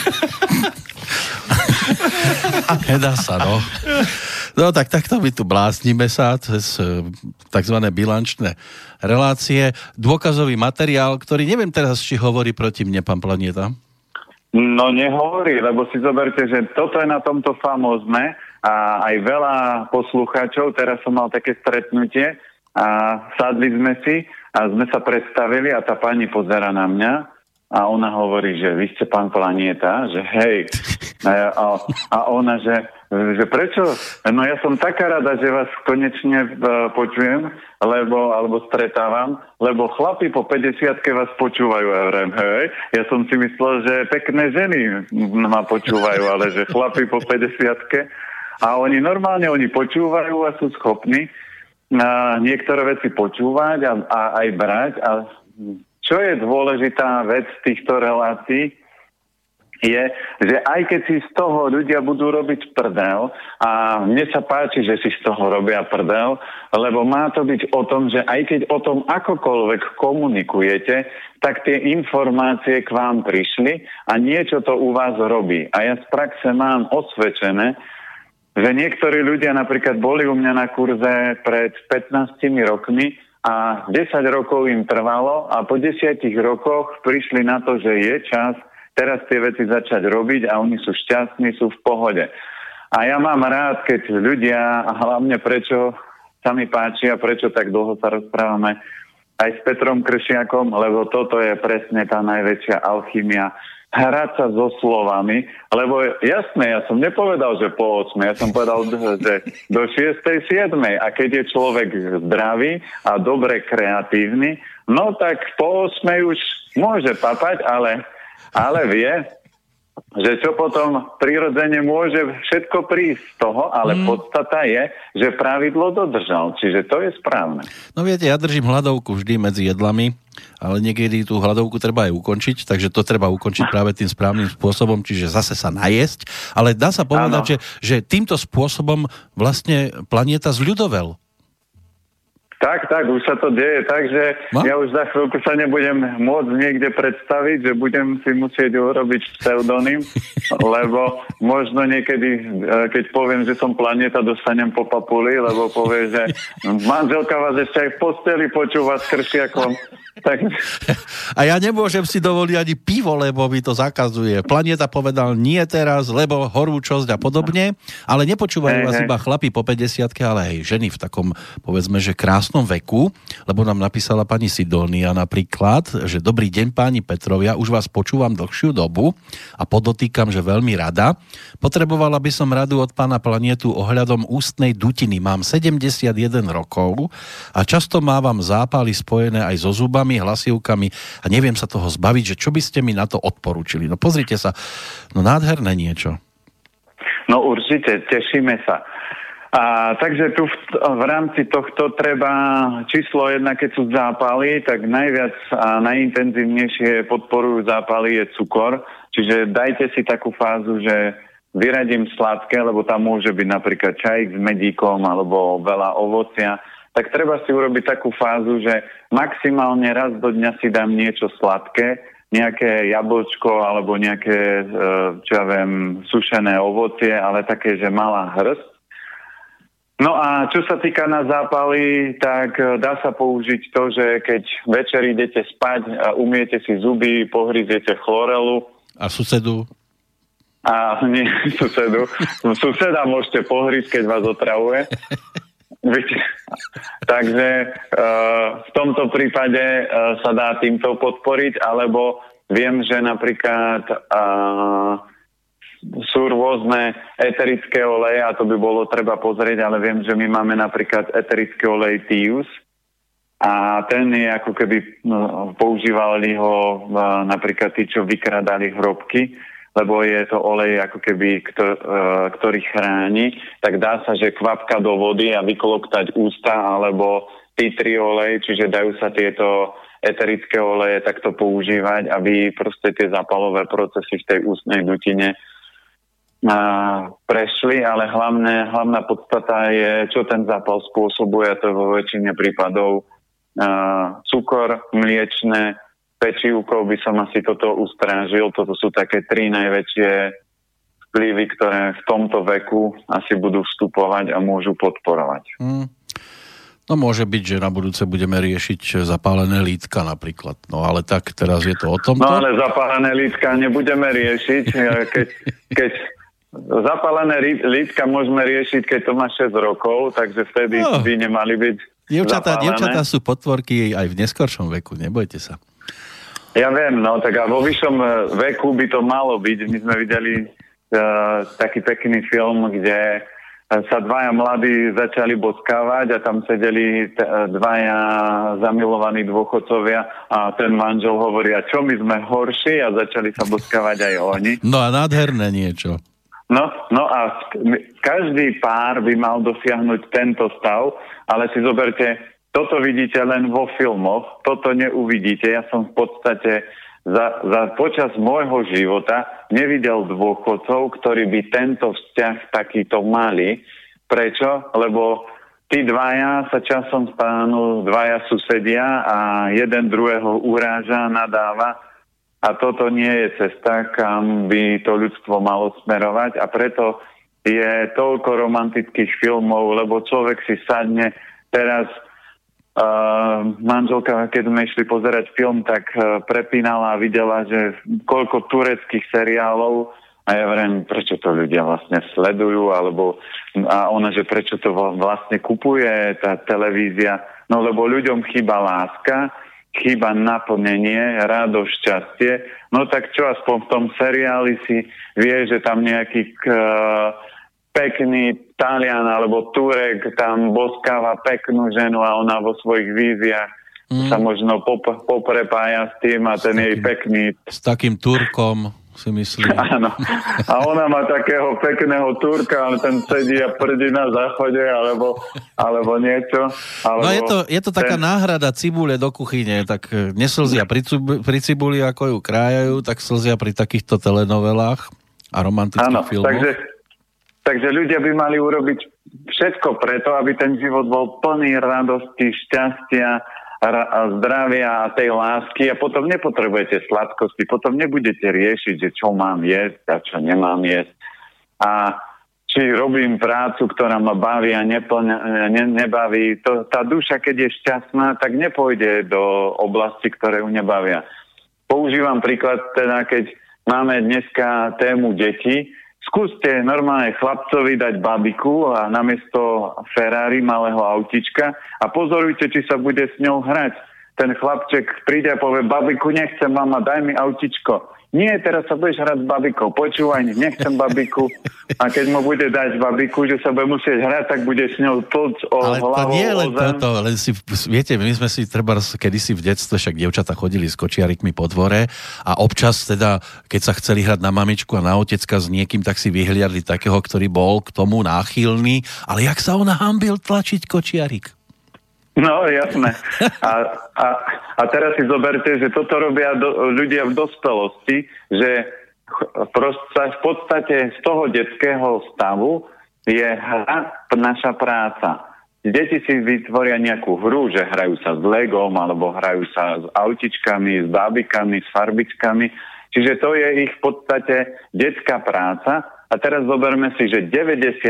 Nedá sa, no. No tak takto my tu blásnime sa cez takzvané bilančné relácie. Dôkazový materiál, ktorý neviem teraz, či hovorí proti mne, pán Planieta. No nehovorí, lebo si zoberte, že toto je na tomto famózne a aj veľa poslucháčov, teraz som mal také stretnutie a sadli sme si a sme sa predstavili a tá pani pozera na mňa a ona hovorí, že vy ste pán Planieta, že hej. A ona, že prečo? No ja som taká rada, že vás konečne počujem, alebo stretávam, lebo chlapi po 50-ke vás počúvajú. Ja vrem, hej. Ja som si myslel, že pekné ženy ma počúvajú, ale že chlapi po 50-ke. A oni normálne, oni počúvajú a sú schopní niektoré veci počúvať a aj brať. A čo je dôležitá vec týchto relácií, je, že aj keď si z toho ľudia budú robiť prdel, a mne sa páči, že si z toho robia prdel, lebo má to byť o tom, že aj keď o tom akokoľvek komunikujete, tak tie informácie k vám prišli a niečo to u vás robí. A ja z praxe mám osvedčené, že niektorí ľudia napríklad boli u mňa na kurze pred 15 rokmi a 10 rokov im trvalo a po 10 rokoch prišli na to, že je čas teraz tie veci začať robiť a oni sú šťastní, sú v pohode. A ja mám rád, keď ľudia, a hlavne prečo sa mi páči a prečo tak dlho sa rozprávame aj s Petrom Kršiakom, lebo toto je presne tá najväčšia alchymia. Hrať sa so slovami, lebo jasné, ja som nepovedal, že po 8, ja som povedal, že do 6, 7. A keď je človek zdravý a dobre kreatívny, no tak po 8 už môže papať, ale vie, že čo potom prirodzene môže všetko prísť z toho, ale podstata je, že pravidlo dodržal. Čiže to je správne. No viete, ja držím hladovku vždy medzi jedlami, ale niekedy tú hladovku treba aj ukončiť, takže to treba ukončiť práve tým správnym spôsobom, čiže zase sa najesť. Ale dá sa povedať, že týmto spôsobom vlastne Planieta zľudovel. Tak, už sa to deje, takže ja už za chvíľku sa nebudem môcť niekde predstaviť, že budem si musieť urobiť pseudonym, lebo možno niekedy, keď poviem, že som Planéta, dostanem po papuli, lebo povie, že manželka vás ešte aj v posteli počúva s kršiakom. Tak... A ja nemôžem si dovoliť ani pivo, lebo mi to zakazuje. Planéta povedal nie teraz, lebo horúčosť a podobne, ale nepočúvajú vás iba chlapi po 50-ke, ale aj ženy v takom, povedzme, že krásnom veku, lebo nám napísala pani Sidónia napríklad, že dobrý deň páni Petrovia, už vás počúvam dlhšiu dobu a podotýkam, že veľmi rada. Potrebovala by som radu od pána Planétu ohľadom ústnej dutiny. Mám 71 rokov a často mávam zápaly spojené aj so zubami, hlasivkami a neviem sa toho zbaviť, že čo by ste mi na to odporúčili. No pozrite sa, no nádherné niečo. No určite, tešíme sa. A takže tu v rámci tohto treba číslo 1, keď sú zápaly, tak najviac a najintenzívnejšie podporujú zápaly je cukor. Čiže dajte si takú fázu, že vyradím sladké, lebo tam môže byť napríklad čajík s medíkom alebo veľa ovocia. Tak treba si urobiť takú fázu, že maximálne raz do dňa si dám niečo sladké, nejaké jablčko alebo nejaké, čo ja viem, sušené ovocie, ale také, že malá hrst. No a čo sa týka na zápaly, tak dá sa použiť to, že keď večer idete spať a umiete si zuby, pohryziete chlorelu. A susedu? A nie, susedu. Suseda môžete pohryzť, keď vás otravuje. Takže v tomto prípade sa dá týmto podporiť, alebo viem, že napríklad sú rôzne eterické oleje a to by bolo treba pozrieť, ale viem, že my máme napríklad eterický olej Tius a ten je ako keby používali ho napríklad tí, čo vykradali hrobky, lebo je to olej ako keby, ktorý chráni, tak dá sa, že kvapka do vody a vykloktať ústa, alebo tea tree olej, čiže dajú sa tieto eterické oleje takto používať, aby proste tie zápalové procesy v tej ústnej dutine prešli, ale hlavná podstata je, čo ten zápal spôsobuje, a to vo väčšine prípadov cukor, mliečne, pečívkou by som asi toto ustrážil. Toto sú také 3 najväčšie vplyvy, ktoré v tomto veku asi budú vstupovať a môžu podporovať. No môže byť, že na budúce budeme riešiť zapálené lítka napríklad. No ale tak teraz je to o tomto. No ale zapálené lítka nebudeme riešiť. Keď zapálené lítka môžeme riešiť, keď to má 6 rokov, takže vtedy by nemali byť Dievčatá sú potvorky aj v neskoršom veku, nebojte sa. Ja viem, no tak a vo vyššom veku by to malo byť. My sme videli taký pekný film, kde sa dvaja mladí začali boskávať a tam sedeli dvaja zamilovaní dôchodcovia a ten manžel hovorí, a čo my sme horší, a začali sa boskávať aj oni. No a nádherné niečo. No a každý pár by mal dosiahnuť tento stav, ale si zoberte, toto vidíte len vo filmoch, toto neuvidíte. Ja som v podstate počas môjho života nevidel dôchodcov, ktorí by tento vzťah takýto mali. Prečo? Lebo tí dvaja sa časom stanú dvaja susedia a jeden druhého uráža, nadáva. A toto nie je cesta, kam by to ľudstvo malo smerovať. A preto je toľko romantických filmov, lebo človek si sadne teraz. Manželka, keď sme išli pozerať film, tak prepínala a videla, že koľko tureckých seriálov, a ja viem, prečo to ľudia vlastne sledujú, a ona, že prečo to vlastne kupuje tá televízia. No lebo ľuďom chýba láska, chýba naplnenie, radosť, šťastie. No tak čo, aspoň v tom seriáli si vie, že tam nejaký pekný Talian alebo Turek tam boskáva peknú ženu a ona vo svojich víziách sa možno poprepája s tým a ten jej pekný... S takým Turkom si myslí. Áno. A ona má takého pekného Turka, ale ten sedí a prdí na záchode alebo niečo. Alebo no je to taká náhrada cibule do kuchyne, tak neslzia pri cibuli, ako ju krájajú, tak slzia pri takýchto telenovelách a romantických filmoch. Takže ľudia by mali urobiť všetko preto, aby ten život bol plný radosti, šťastia, zdravia a tej lásky a potom nepotrebujete sladkosti, potom nebudete riešiť, že čo mám jesť a čo nemám jesť. A či robím prácu, ktorá ma baví a nebaví. Tá duša, keď je šťastná, tak nepôjde do oblasti, ktoré ju nebavia. Používam príklad teda, keď máme dneska tému detí, skúste normálne chlapcovi dať babiku a namiesto Ferrari malého autička a pozorujte, či sa bude s ňou hrať. Ten chlapček príde a povie, babiku, nechcem, mama, daj mi autičko. Nie, teraz sa budeš hrať s babikou. Počúvaj, nechcem babiku. A keď mu bude dať babiku, že sa bude musieť hrať, tak bude s ňou tlc o hlavu. Ale to nie je len toto, len si, viete, my sme si treba kedysi v detstve, však dievčatá chodili s kočiarikmi po dvore a občas teda, keď sa chceli hrať na mamičku a na otecka s niekým, tak si vyhliadli takého, ktorý bol k tomu náchylný. Ale jak sa on hambil tlačiť kočiarik? No, jasné. A teraz si zoberte, že toto robia ľudia v dospelosti, že v podstate z toho detského stavu je hra naša práca. Deti si vytvoria nejakú hru, že hrajú sa s Legom, alebo hrajú sa s autičkami, s bábikami, s farbičkami. Čiže to je ich v podstate detská práca. A teraz zoberme si, že 90%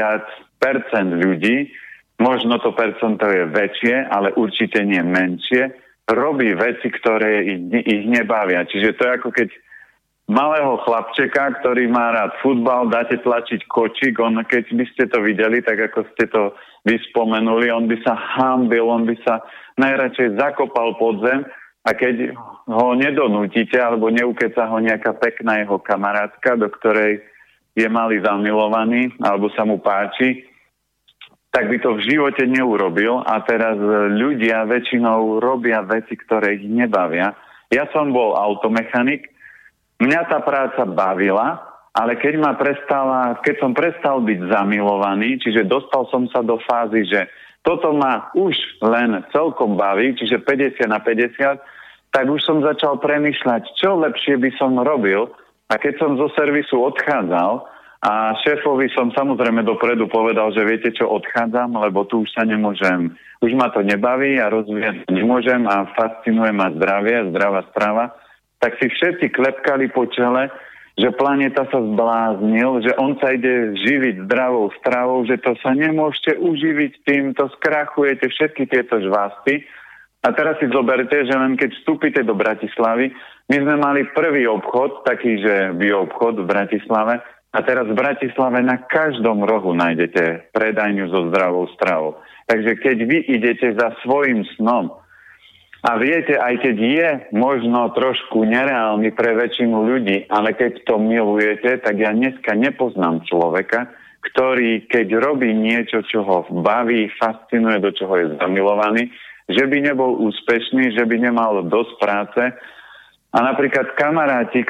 ľudí, možno to percento je väčšie, ale určite nie menšie, robí veci, ktoré ich nebavia. Čiže to je ako keď malého chlapčeka, ktorý má rád futbal, dáte tlačiť kočík, on keď by ste to videli, tak ako ste to vyspomenuli, on by sa hanbil, on by sa najradšej zakopal pod zem a keď ho nedonútite alebo neukeca ho nejaká pekná jeho kamarátka, do ktorej je malý zamilovaný alebo sa mu páči, tak by to v živote neurobil a teraz ľudia väčšinou robia veci, ktoré ich nebavia. Ja som bol automechanik, mňa tá práca bavila, ale keď som prestal byť zamilovaný, čiže dostal som sa do fázy, že toto ma už len celkom baví, čiže 50/50, tak už som začal premýšľať, čo lepšie by som robil a keď som zo servisu odchádzal, a šéfovi som samozrejme dopredu povedal, že viete čo, odchádzam, lebo tu už sa nemôžem, už ma to nebaví a rozvíjať nemôžem a fascinuje ma zdravie, zdravá strava. Tak si všetci klepkali po čele, že planéta sa zbláznil, že on sa ide živiť zdravou stravou, že to sa nemôžete uživiť tým, to skrachujete všetky tieto žvásty. A teraz si zoberte, že len keď vstúpite do Bratislavy, my sme mali prvý obchod, taký, že bioobchod v Bratislave, a teraz v Bratislave na každom rohu nájdete predajňu so zdravou stravou. Takže keď vy idete za svojím snom a viete, aj keď je možno trošku nereálny pre väčšinu ľudí, ale keď to milujete, tak ja dneska nepoznám človeka, ktorý keď robí niečo, čo ho baví, fascinuje, do čoho je zamilovaný, že by nebol úspešný, že by nemal dosť práce. A napríklad kamaráti,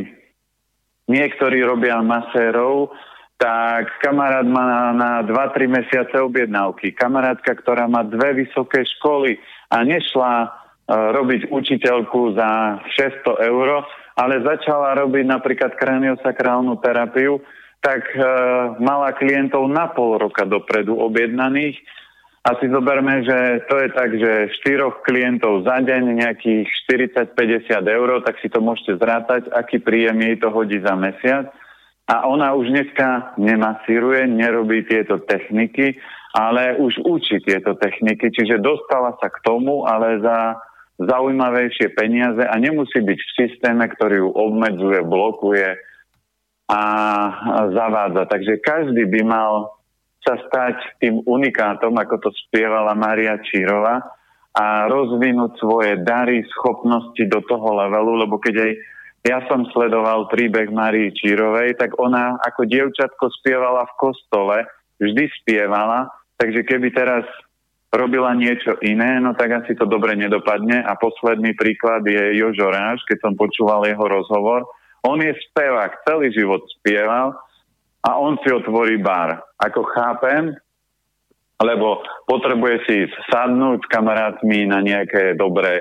niektorí robia masérov, tak kamarát má na 2-3 mesiace objednávky. Kamarátka, ktorá má 2 vysoké školy a nešla robiť učiteľku za 600 €, ale začala robiť napríklad kraniosakrálnu terapiu, tak mala klientov na pol roka dopredu objednaných. A si zoberme, že to je tak, že 4 klientov za deň, nejakých 40-50 €, tak si to môžete zrátať, aký príjem jej to hodí za mesiac. A ona už dneska nemasíruje, nerobí tieto techniky, ale už učí tieto techniky, čiže dostala sa k tomu, ale za zaujímavejšie peniaze a nemusí byť v systéme, ktorý ju obmedzuje, blokuje a zavádza. Takže každý by mal sa stať tým unikátom, ako to spievala Mária Čírová a rozvinúť svoje dary, schopnosti do toho levelu, lebo keď aj ja som sledoval príbeh Márii Čírovej, tak ona ako dievčatko spievala v kostole, vždy spievala, takže keby teraz robila niečo iné, no tak asi to dobre nedopadne. A posledný príklad je Jožo Ráš, keď som počúval jeho rozhovor. On je spevák, celý život spieval, a on si otvorí bar. Ako chápem, lebo potrebuje si sadnúť s kamarátmi na nejaké dobré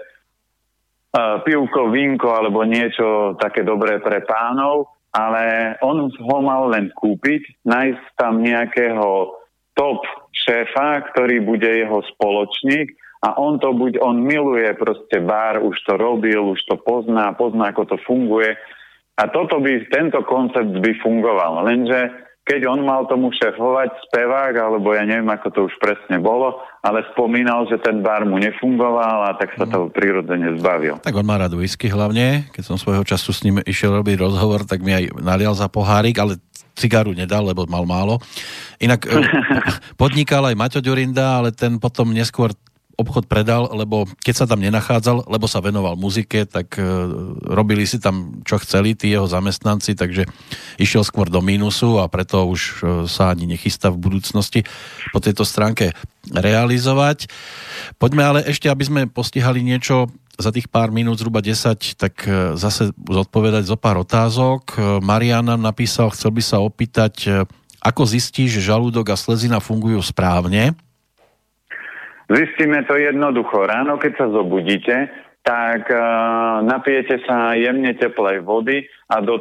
pivko, vínko alebo niečo také dobré pre pánov, ale on ho mal len kúpiť, nájsť tam nejakého top šéfa, ktorý bude jeho spoločník a on miluje proste bar, už to robil, už to pozná, ako to funguje. A tento koncept by fungoval, lenže keď on mal tomu šéfovať spevák, alebo ja neviem, ako to už presne bolo, ale spomínal, že ten bar mu nefungoval a tak sa toho prirodzene zbavil. Tak on má rád whisky hlavne. Keď som svojho času s ním išiel robiť rozhovor, tak mi aj nalial za pohárik, ale cigáru nedal, lebo mal málo. Inak podnikal aj Maťo Ďurinda, ale ten potom neskôr obchod predal, lebo keď sa tam nenachádzal, lebo sa venoval muzike, tak robili si tam, čo chceli tí jeho zamestnanci, takže išiel skôr do mínusu a preto už sa ani nechystá v budúcnosti po tejto stránke realizovať. Poďme ale ešte, aby sme postihali niečo za tých pár minút, zhruba 10, tak zase zodpovedať zo pár otázok. Marian nám napísal, chcel by sa opýtať, ako zistíš, že žalúdok a slezina fungujú správne? Zistíme to jednoducho. Ráno, keď sa zobudíte, tak napijete sa jemne teplej vody a do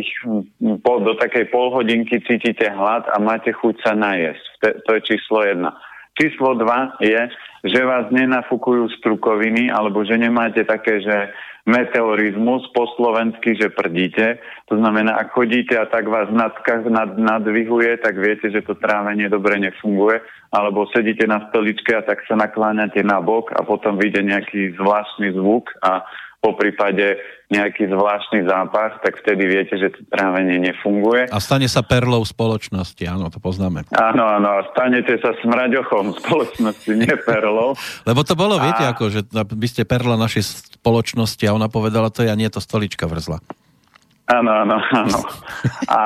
takej polhodinky cítite hlad a máte chuť sa najesť. To je číslo 1. Číslo 2 je, že vás nenafúkujú strukoviny, alebo že nemáte také, že meteorizmus po slovensky, že prdíte. To znamená, ak chodíte a tak vás nadvihuje, tak viete, že to trávenie dobre nefunguje. Alebo sedíte na stoličke a tak sa nakláňate na bok a potom vyjde nejaký zvláštny zvuk a po prípade nejaký zvláštny zápach, tak vtedy viete, že to trávenie nefunguje. A stane sa perlou spoločnosti, áno, to poznáme. Áno, stanete sa smraďochom spoločnosti, nie perlou. Lebo to bolo, viete, ako, že by ste perla našej spoločnosti a ona povedala, to ja nie, to stolička vrzla. Áno. A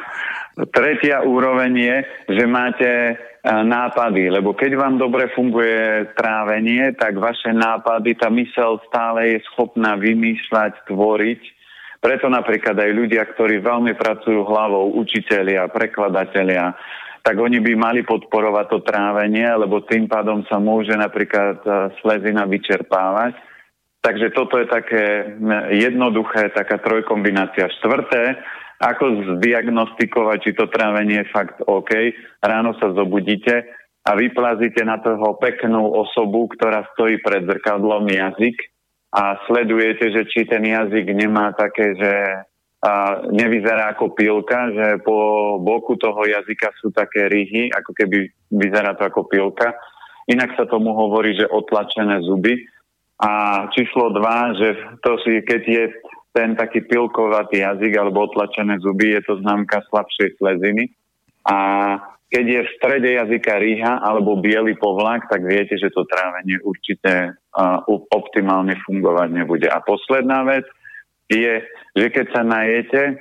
tretia úroveň je, že máte nápady, lebo keď vám dobre funguje trávenie, tak vaše nápady, tá myseľ stále je schopná vymýšľať, tvoriť. Preto napríklad aj ľudia, ktorí veľmi pracujú hlavou, učitelia, prekladatelia, tak oni by mali podporovať to trávenie, lebo tým pádom sa môže napríklad slezina vyčerpávať. Takže toto je také jednoduché, taká trojkombinácia. Štvrté, ako zdiagnostikovať, či to trávenie je fakt OK. Ráno sa zobudíte a vyplazíte na toho peknú osobu, ktorá stojí pred zrkadlom, jazyk a sledujete, že či ten jazyk nemá také, že nevyzerá ako pilka, že po boku toho jazyka sú také ryhy, ako keby vyzerá to ako pilka. Inak sa tomu hovorí, že otlačené zuby. A číslo 2, že to si, keď je ten taký pilkovatý jazyk alebo otlačené zuby, je to známka slabšej sleziny. A keď je v strede jazyka rýha alebo biely povlak, tak viete, že to trávenie určite optimálne fungovať nebude. A posledná vec je, že keď sa najete,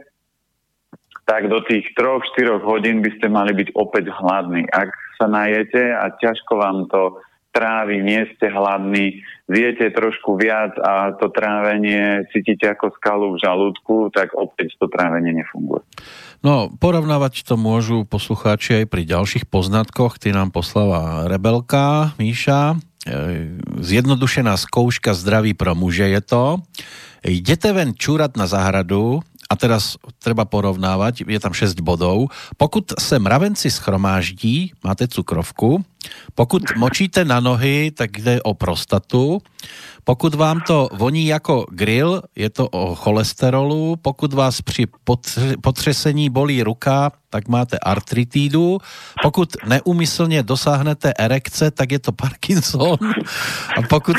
tak do tých 3-4 hodín by ste mali byť opäť hladní. Ak sa najete a ťažko vám to trávi, nie ste hladní, zjete trošku viac a to trávenie cítite ako skalu v žalúdku, tak opäť to trávenie nefunguje. No, porovnávať to môžu poslucháči aj pri ďalších poznatkoch. Ty nám poslala Rebelka, Míša. Zjednodušená skouška zdraví pro muže je to. Idete ven čúrať na zahradu a teraz treba porovnávať, je tam 6 bodov. Pokud se mravenci schromáždí, máte cukrovku. Pokud močíte na nohy, tak jde o prostatu. Pokud vám to voní jako grill, je to o cholesterolu. Pokud vás při potřesení bolí ruka, tak máte artritídu. Pokud neúmyslně dosáhnete erekce, tak je to Parkinson. A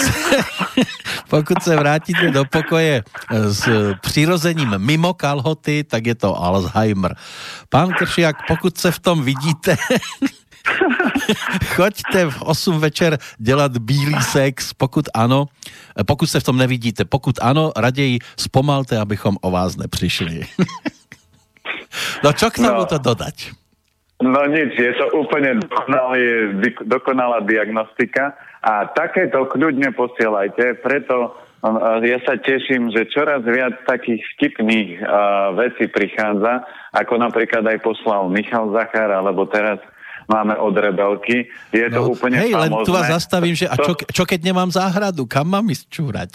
pokud se vrátíte do pokoje s přirozením mimo kalhoty, tak je to Alzheimer. Pán Kršiak, pokud se v tom vidíte, choďte v 8 večer dělat bílý sex, pokud se v tom nevidíte. Pokud ano, raději zpomalte, abychom o vás nepřišli. No čo k tomu to dodať? No nič, je to úplne dokonalá diagnostika a takéto kľudne posielajte, preto ja sa teším, že čoraz viac takých vtipných vecí prichádza, ako napríklad aj poslal Michal Zachar, alebo teraz máme od Rebelky. Je to úplne famózne. Len tu vás zastavím, že a čo keď nemám záhradu? Kam mám ísť čúrať?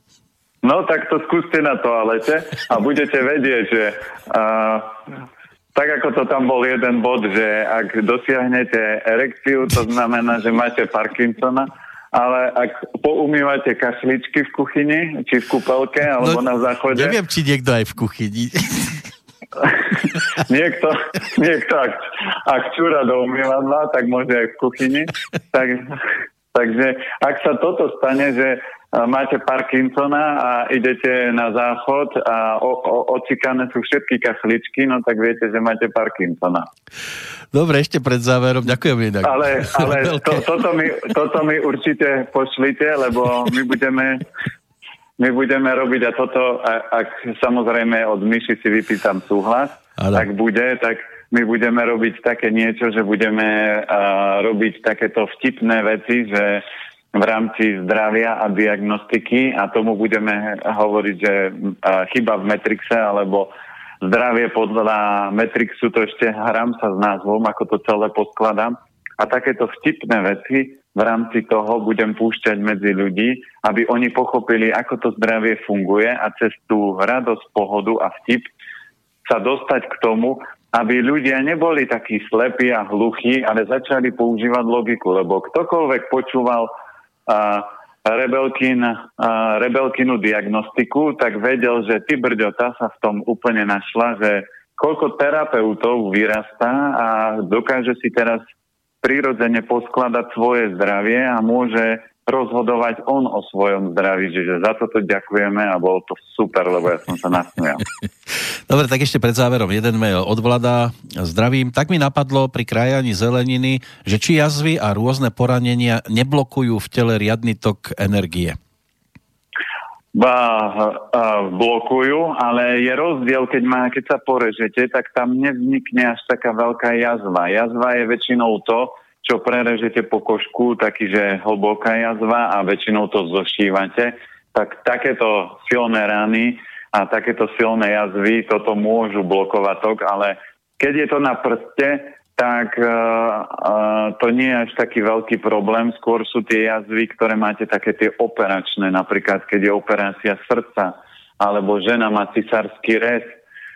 No tak to skúste na toalete a budete vedieť, že tak ako to tam bol jeden bod, že ak dosiahnete erekciu, to znamená, že máte Parkinsona, ale ak poumývate kašličky v kuchyni, či v kúpeľke, alebo na záchode... Neviem, či niekto aj v kuchyni. niekto ak čúra do umývadla, tak môže aj v kuchyni. Takže ak sa toto stane, že máte Parkinsona a idete na záchod a ocikané sú všetky kašličky, no tak viete, že máte Parkinsona. Dobre, ešte pred záverom, ďakujem inak. Ale toto mi určite pošlite, lebo my budeme robiť a toto, ak samozrejme od Myši si vypýtam súhlas, tak my budeme robiť také niečo, že budeme robiť takéto vtipné veci, že v rámci zdravia a diagnostiky a tomu budeme hovoriť, že chyba v Matrixe alebo zdravie podľa Matrixu, to ešte hrám sa s názvom, ako to celé poskladám. A takéto vtipné veci v rámci toho budem púšťať medzi ľudí, aby oni pochopili, ako to zdravie funguje a cez tú radosť, pohodu a vtip sa dostať k tomu, aby ľudia neboli takí slepí a hluchí, ale začali používať logiku, lebo ktokoľvek počúval Rebelkinu diagnostiku, tak vedel, že ty brďo, tá sa v tom úplne našla, že koľko terapeutov vyrastá a dokáže si teraz prirodzene poskladať svoje zdravie a môže rozhodovať on o svojom zdraví. Čiže za toto ďakujeme a bolo to super, lebo ja som sa nasmial. Dobre, tak ešte pred záverom jeden mail od Vlada. Zdravím. Tak mi napadlo pri krájaní zeleniny, že či jazvy a rôzne poranenia neblokujú v tele riadny tok energie. Blokujú, ale je rozdiel, keď sa porežete, tak tam nevznikne až taká veľká jazva. Jazva je väčšinou to, čo prerežete po kožku, taký, že hlboká jazva a väčšinou to zošívate, tak takéto silné rany a takéto silné jazvy toto môžu blokovať tok, ale keď je to na prste, tak to nie je až taký veľký problém. Skôr sú tie jazvy, ktoré máte také tie operačné, napríklad keď je operácia srdca, alebo žena má cisársky rez,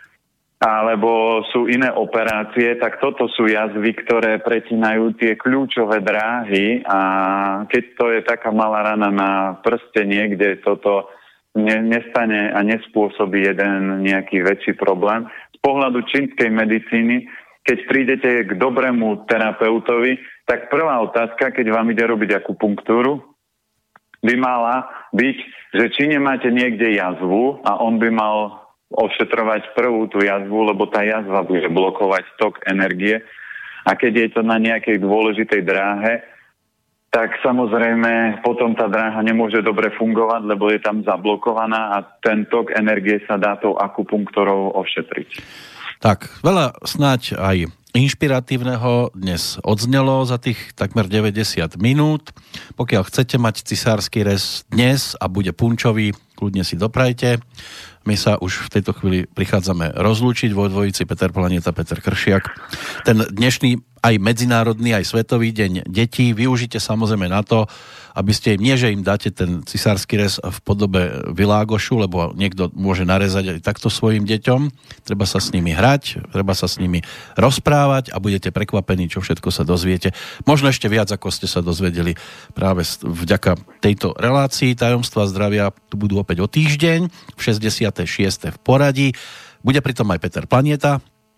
alebo sú iné operácie, tak toto sú jazvy, ktoré pretínajú tie kľúčové dráhy a keď to je taká malá rana na prste niekde, toto nestane a nespôsobí jeden nejaký väčší problém. Z pohľadu čínskej medicíny, keď prídete k dobrému terapeutovi, tak prvá otázka, keď vám ide robiť akupunktúru, by mala byť, že či nemáte niekde jazvu a on by mal ošetrovať prvú tú jazvu, lebo tá jazva bude blokovať tok energie a keď je to na nejakej dôležitej dráhe, tak samozrejme potom tá dráha nemôže dobre fungovať, lebo je tam zablokovaná a ten tok energie sa dá tou akupunktúrou ošetriť. Tak, veľa snáď aj inšpiratívneho dnes odznelo za tých takmer 90 minút. Pokiaľ chcete mať cisársky rez dnes a bude punčový, kľudne si doprajte. My sa už v tejto chvíli prichádzame rozlúčiť vo dvojici Peter Planieta, Peter Kršiak. Ten dnešný aj medzinárodný, aj svetový deň detí využite samozrejme na to, aby ste im, nie že im dáte ten cisársky rez v podobe világošu, lebo niekto môže narezať aj takto svojim deťom. Treba sa s nimi hrať, treba sa s nimi rozprávať a budete prekvapení, čo všetko sa dozviete. Možno ešte viac, ako ste sa dozvedeli práve vďaka tejto relácii. Tajomstva zdravia tu budú opäť o týždeň, v 66. v poradí. Bude pritom aj Peter Planieta.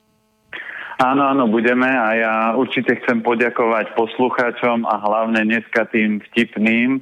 Áno, budeme a ja určite chcem poďakovať poslucháčom a hlavne dneska tým vtipným,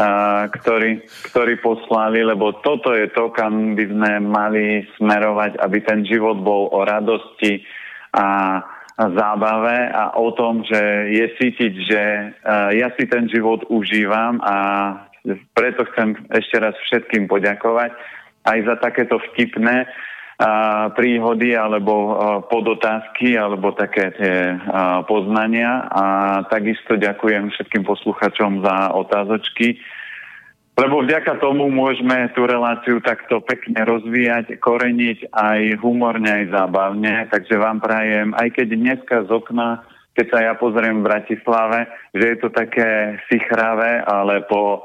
ktorí poslali, lebo toto je to, kam by sme mali smerovať, aby ten život bol o radosti a zábave a o tom, že je cítiť, že ja si ten život užívam a preto chcem ešte raz všetkým poďakovať aj za takéto vtipné príhody alebo podotázky alebo také tie poznania a takisto ďakujem všetkým posluchačom za otázočky, lebo vďaka tomu môžeme tú reláciu takto pekne rozvíjať, koreniť aj humorne, aj zábavne, takže vám prajem, aj keď dneska z okna, keď sa ja pozriem v Bratislave, že je to také sichravé, ale po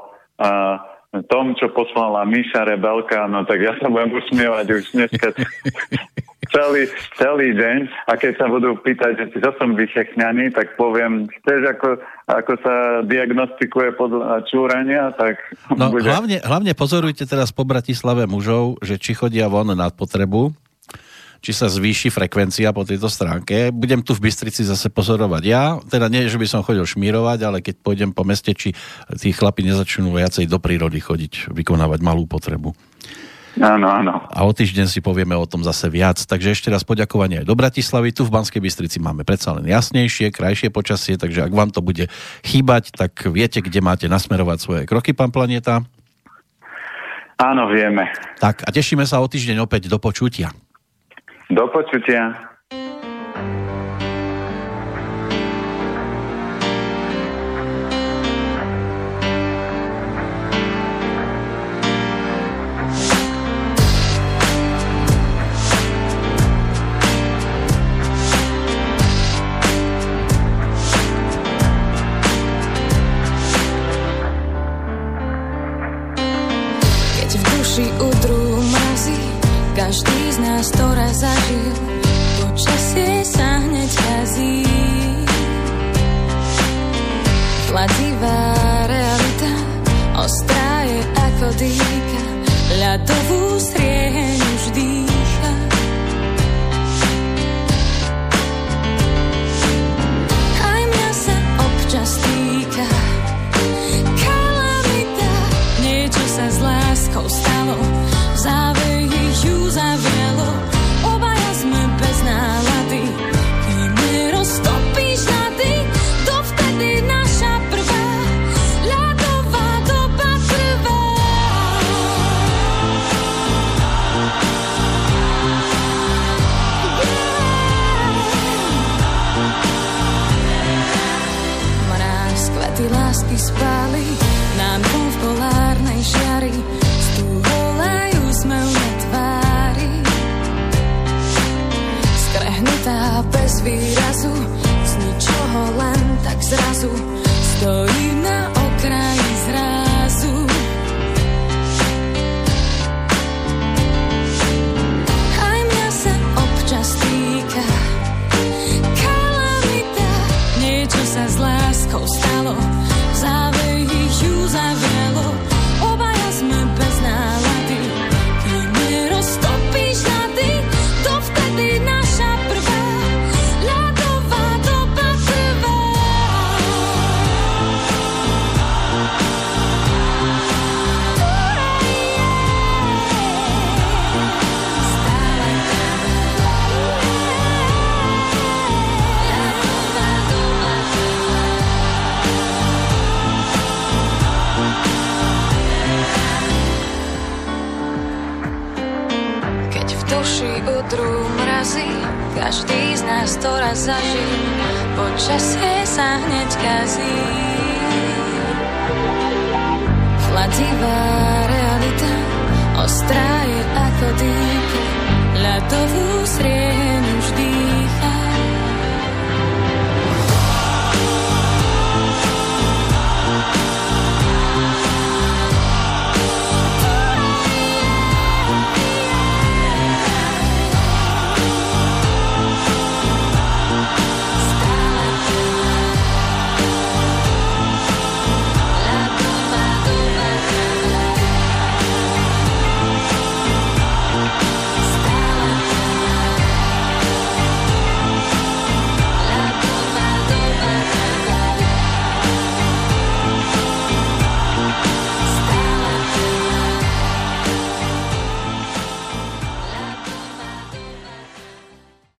tom, čo poslala Miša Rebelka, no tak ja sa budem usmievať už dneska. celý deň a keď sa budú pýtať, že čo som vychechňaný, tak poviem, chceš ako sa diagnostikuje podľa čúrania, tak no, bude... hlavne pozorujte teraz po Bratislave mužov, že či chodia von na potrebu, či sa zvýši frekvencia po tejto stránke. Budem tu v Bystrici zase pozorovať ja. Teda nie, že by som chodil šmírovať, ale keď pôjdem po meste, či tí chlapi nezačnú viacej do prírody chodiť, vykonávať malú potrebu. Áno, áno. A o týždeň si povieme o tom zase viac. Takže ešte raz poďakovanie aj do Bratislavy. Tu v Banskej Bystrici máme predsa len jasnejšie, krajšie počasie, takže ak vám to bude chýbať, tak viete, kde máte nasmerovať svoje kroky, pán Planieta? Áno, vieme. Tak a tešíme sa o týždeň opäť do počutia. Do počutia. Keď v duši udrú mrazy, každý z nás to raz zažil, počasie sa hneď kazí. Chladivá realita, ostrá je ako dýka, ľadovú strieheň už dýcha. Aj mňa sa občas týka kalamita, niečo sa s láskou stalo, v záveji ju zavialo, obaja sme bez nálady, kým neroztopíš nady, dovtedy naša prvá ľadová doba trvá. Mráz kvety lásky spáli, nám dvom v polárnej žiari, stúholajú úsmev na tvári. Skrehnutá bez výrazu, z ničoho len tak zrazu, stojím na okraji zrazu. Aj mňa sa občas týka kalamita, niečo sa s láskou stalo, v záveji ju zavialo, obaja sme bez nálady, kým neroztopíš nady, dovtedy naša prvá ľadová doba trvá. Keď v duši udrú mrazy, každý z nás to raz zažil, počasie sa hneď kazí. Chladivá realita, ostrá je ako dýka, ľadovú strieheň